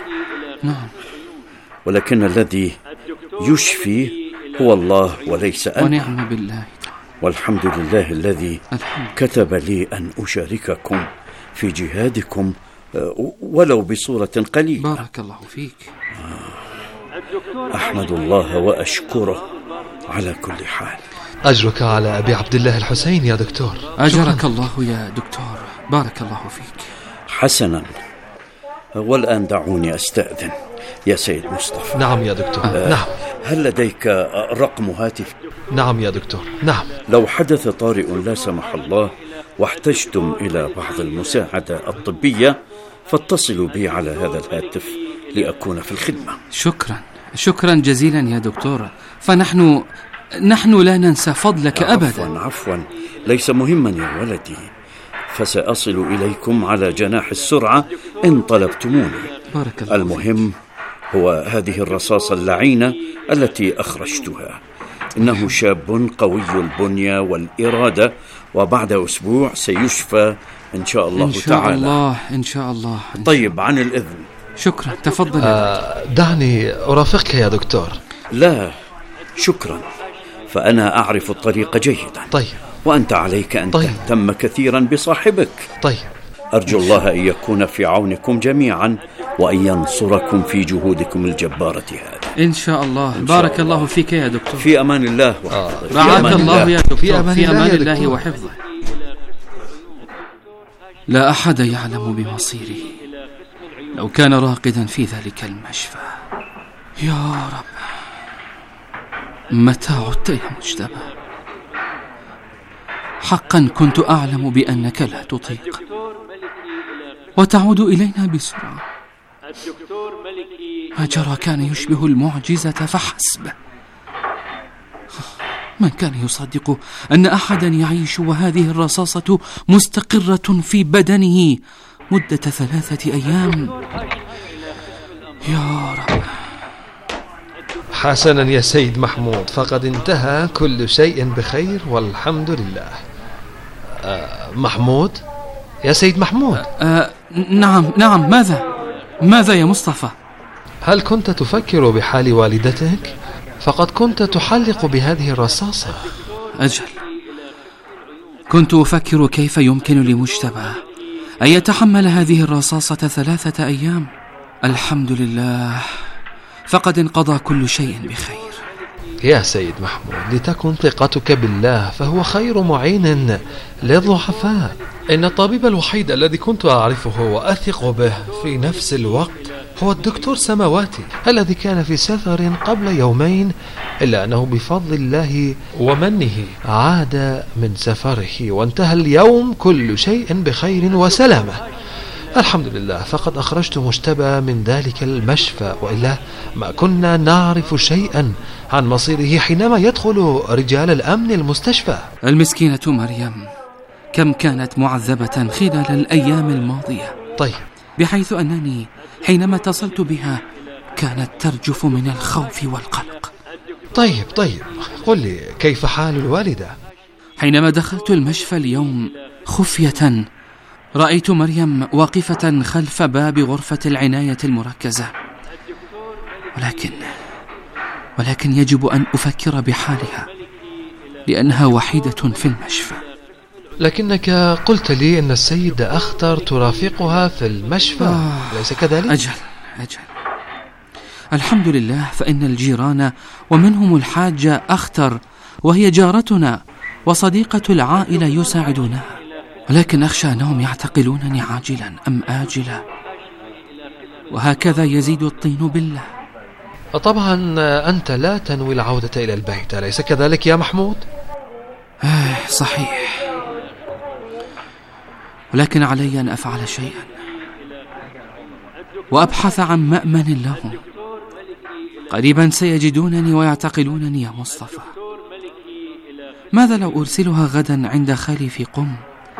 ولكن الذي يشفي هو الله وليس أنا. ونعم بالله. والحمد لله الذي كتب لي أن أشارككم في جهادكم ولو بصورة قليلة. بارك الله فيك. أحمد الله وأشكره على كل حال. أجرك على أبي عبد الله الحسين يا دكتور. أجرك الله يا دكتور، بارك الله فيك. حسنا، والآن دعوني أستأذن يا سيد مصطفى. نعم يا دكتور. نعم. هل لديك رقم هاتف؟ نعم يا دكتور. نعم. لو حدث طارئ لا سمح الله واحتجتم إلى بعض المساعدة الطبية فاتصلوا بي على هذا الهاتف لأكون في الخدمة. شكرا جزيلا يا دكتور، فنحن لا ننسى فضلك أبدا. عفوا، ليس مهما يا ولدي، فسأصل إليكم على جناح السرعة إن طلبتموني. بارك الله. المهم هو هذه الرصاصة اللعينة التي أخرجتها. إنه شاب قوي البنية والإرادة، وبعد أسبوع سيشفى إن شاء الله تعالى. إن شاء الله. طيب، عن الإذن. شكرا، تفضل. دعني أرافقك يا دكتور. لا شكرا، فأنا أعرف الطريق جيدا. طيب. وأنت عليك أن تهتم كثيرا بصاحبك. طيب. أرجو الله أن يكون في عونكم جميعا وأن ينصركم في جهودكم الجبارة هذه. إن شاء الله. بارك الله فيك يا دكتور. في أمان الله وحفظه. رعاك الله يا دكتور. في أمان الله وحفظه. لا أحد يعلم بمصيره لو كان راقدا في ذلك المشفى. يا رب، متى عدت يا مجتبى؟ حقا كنت أعلم بأنك لا تطيق وتعود إلينا بسرعة. ما جرى كان يشبه المعجزة فحسب. من كان يصدق أن أحدا يعيش وهذه الرصاصة مستقرة في بدنه مدة 3 أيام؟ يا رب. حسنا يا سيد محمود، فقد انتهى كل شيء بخير والحمد لله. محمود، يا سيد محمود. نعم. ماذا يا مصطفى؟ هل كنت تفكر بحال والدتك؟ فقد كنت تحلق بهذه الرصاصة. أجل، كنت أفكر كيف يمكن لمجتبى أن يتحمل هذه الرصاصة 3 أيام. الحمد لله، فقد انقضى كل شيء بخير. يا سيد محمود، لتكن ثقتك بالله، فهو خير معين للضعفاء. إن الطبيب الوحيد الذي كنت أعرفه وأثق به في نفس الوقت هو الدكتور سماواتي الذي كان في سفر قبل يومين، إلا أنه بفضل الله ومنه عاد من سفره وانتهى اليوم كل شيء بخير وسلامة. الحمد لله، فقد أخرجت مجتبى من ذلك المشفى، وإلا ما كنا نعرف شيئا عن مصيره حينما يدخل رجال الأمن المستشفى. المسكينة مريم كم كانت معذبة خلال الأيام الماضية. طيب. بحيث أنني حينما اتصلت بها كانت ترجف من الخوف والقلق. طيب، قل لي كيف حال الوالدة؟ حينما دخلت المشفى اليوم خفية رأيت مريم واقفة خلف باب غرفة العناية المركزة، ولكن يجب أن أفكر بحالها لأنها وحيدة في المشفى. لكنك قلت لي أن السيد أختر ترافقها في المشفى، أليس كذلك؟ أجل. الحمد لله، فإن الجيران ومنهم الحاجة أختر وهي جارتنا وصديقة العائلة يساعدونها، ولكن أخشى أنهم يعتقلونني عاجلا أم آجلا، وهكذا يزيد الطين بالله. طبعا أنت لا تنوي العودة إلى البيت، أليس كذلك يا محمود؟ صحيح، ولكن علي أن أفعل شيئا وأبحث عن مأمن لهم. قريبا سيجدونني ويعتقلونني يا مصطفى، ماذا لو أرسلها غدا عند خالي في قم؟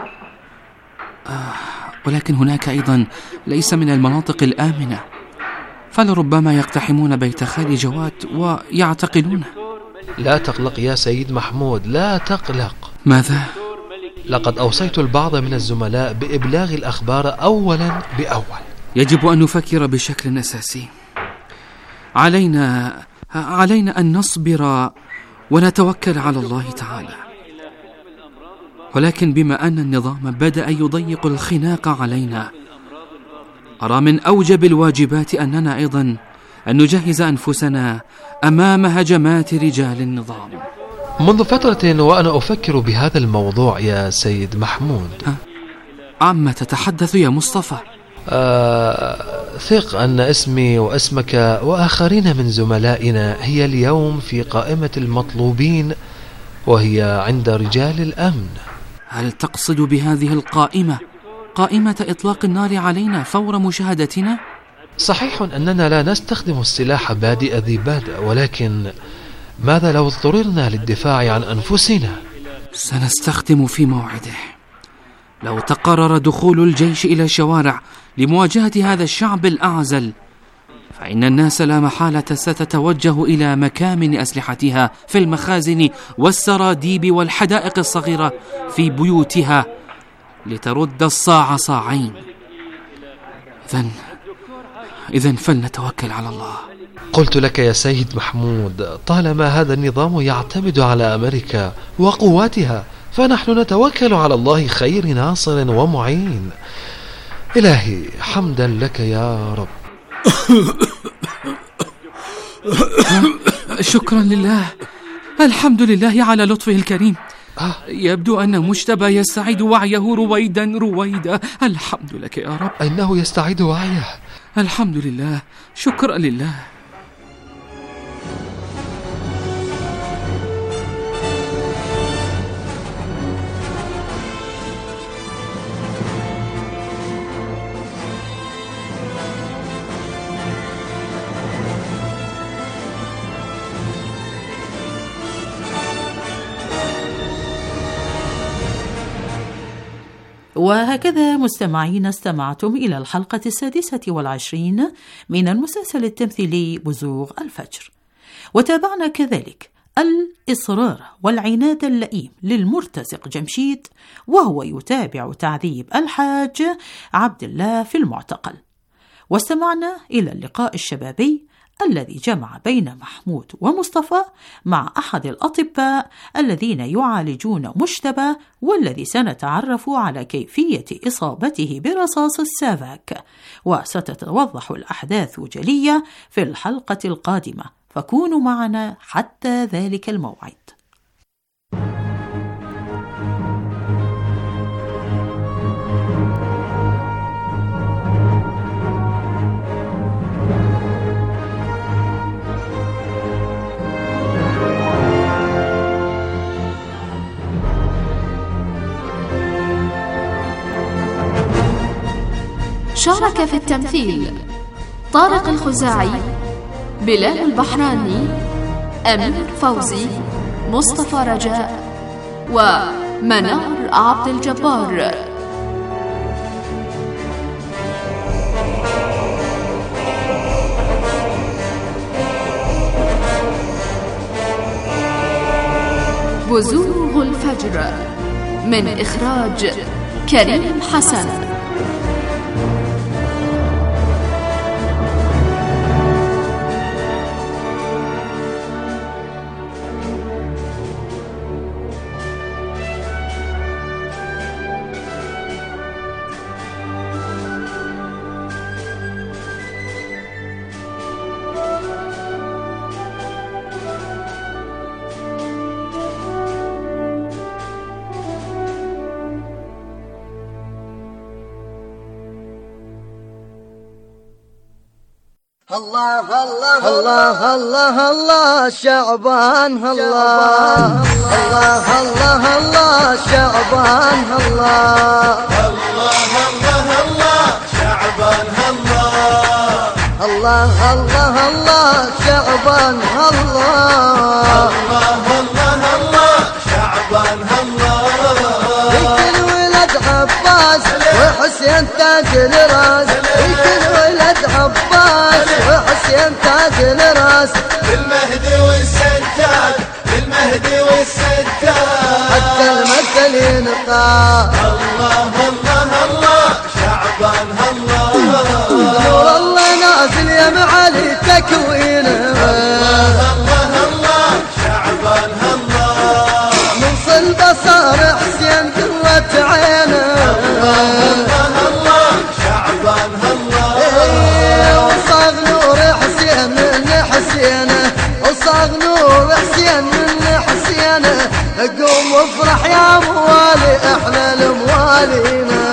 ولكن هناك أيضا ليس من المناطق الآمنة، فلربما يقتحمون بيت خالي جواد ويعتقلونه. لا تقلق يا سيد محمود، لا تقلق. ماذا؟ لقد أوصيت البعض من الزملاء بإبلاغ الأخبار أولا بأول. يجب أن نفكر بشكل أساسي. علينا أن نصبر ونتوكل على الله تعالى، ولكن بما أن النظام بدأ يضيق الخناق علينا، أرى من أوجب الواجبات أننا أيضا أن نجهز أنفسنا أمام هجمات رجال النظام. منذ فترة وأنا أفكر بهذا الموضوع يا سيد محمود. عما تتحدث يا مصطفى؟ ثق أن اسمي واسمك وآخرين من زملائنا هي اليوم في قائمة المطلوبين، وهي عند رجال الأمن. هل تقصد بهذه القائمة قائمة إطلاق النار علينا فور مشاهدتنا؟ صحيح أننا لا نستخدم السلاح بادئ ذي بادئ، ولكن ماذا لو اضطررنا للدفاع عن أنفسنا؟ سنستخدم في موعده. لو تقرر دخول الجيش إلى الشوارع لمواجهة هذا الشعب الأعزل، فإن الناس لا محالة ستتوجه إلى مكامن أسلحتها في المخازن والسراديب والحدائق الصغيرة في بيوتها لترد الصاع صاعين. إذن فلنتوكل على الله. قلت لك يا سيد محمود، طالما هذا النظام يعتمد على أمريكا وقواتها، فنحن نتوكل على الله خير ناصر ومعين. إلهي حمدا لك يا رب. شكرا لله، الحمد لله على لطفه الكريم. يبدو أن مجتبى يستعيد وعيه رويدا. الحمد لك يا رب. إنه يستعيد وعيه. الحمد لله، شكرا لله. وهكذا مستمعين استمعتم إلى الحلقة 26 من المسلسل التمثيلي بزوغ الفجر، وتابعنا كذلك الإصرار والعناد اللئيم للمرتزق جمشيد وهو يتابع تعذيب الحاج عبد الله في المعتقل، واستمعنا إلى اللقاء الشبابي الذي جمع بين محمود ومصطفى مع أحد الأطباء الذين يعالجون مجتبى، والذي سنتعرف على كيفية إصابته برصاص السافاك، وستتوضح الأحداث جلية في الحلقة القادمة، فكونوا معنا حتى ذلك الموعد. شارك في التمثيل طارق الخزاعي، بلال البحراني، أمير فوزي، مصطفى رجاء، ومنار عبد الجبار. بزوغ الفجر من إخراج كريم حسن. الله الله الله الله الله شعبان الله الله الله الله شعبان الله الله الله الله شعبان الله الله الله الله شعبان الله الله الله الله شعبان وحسين تاج الراس يكون ولد عباس وحسين تاج الراس بالمهدي والسداد بالمهدي والسداد حتى المثل ينقال الله الله الله شعبان الله نور الله نازل يا معالي تكوينه الله الله الله شعبان الله من صلب صار حسين قرة عينه الله الله شعبان الله وصاغ نور حسين من حسينه وصاغ نور حسين من حسينه قوم وافرح يا موالي احنا الموالينا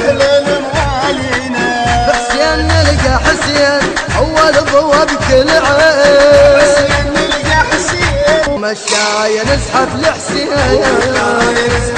حسين نلقى حسين اول ضوى بكل عين حسين نلقى حسين مشاية نزحف لحسين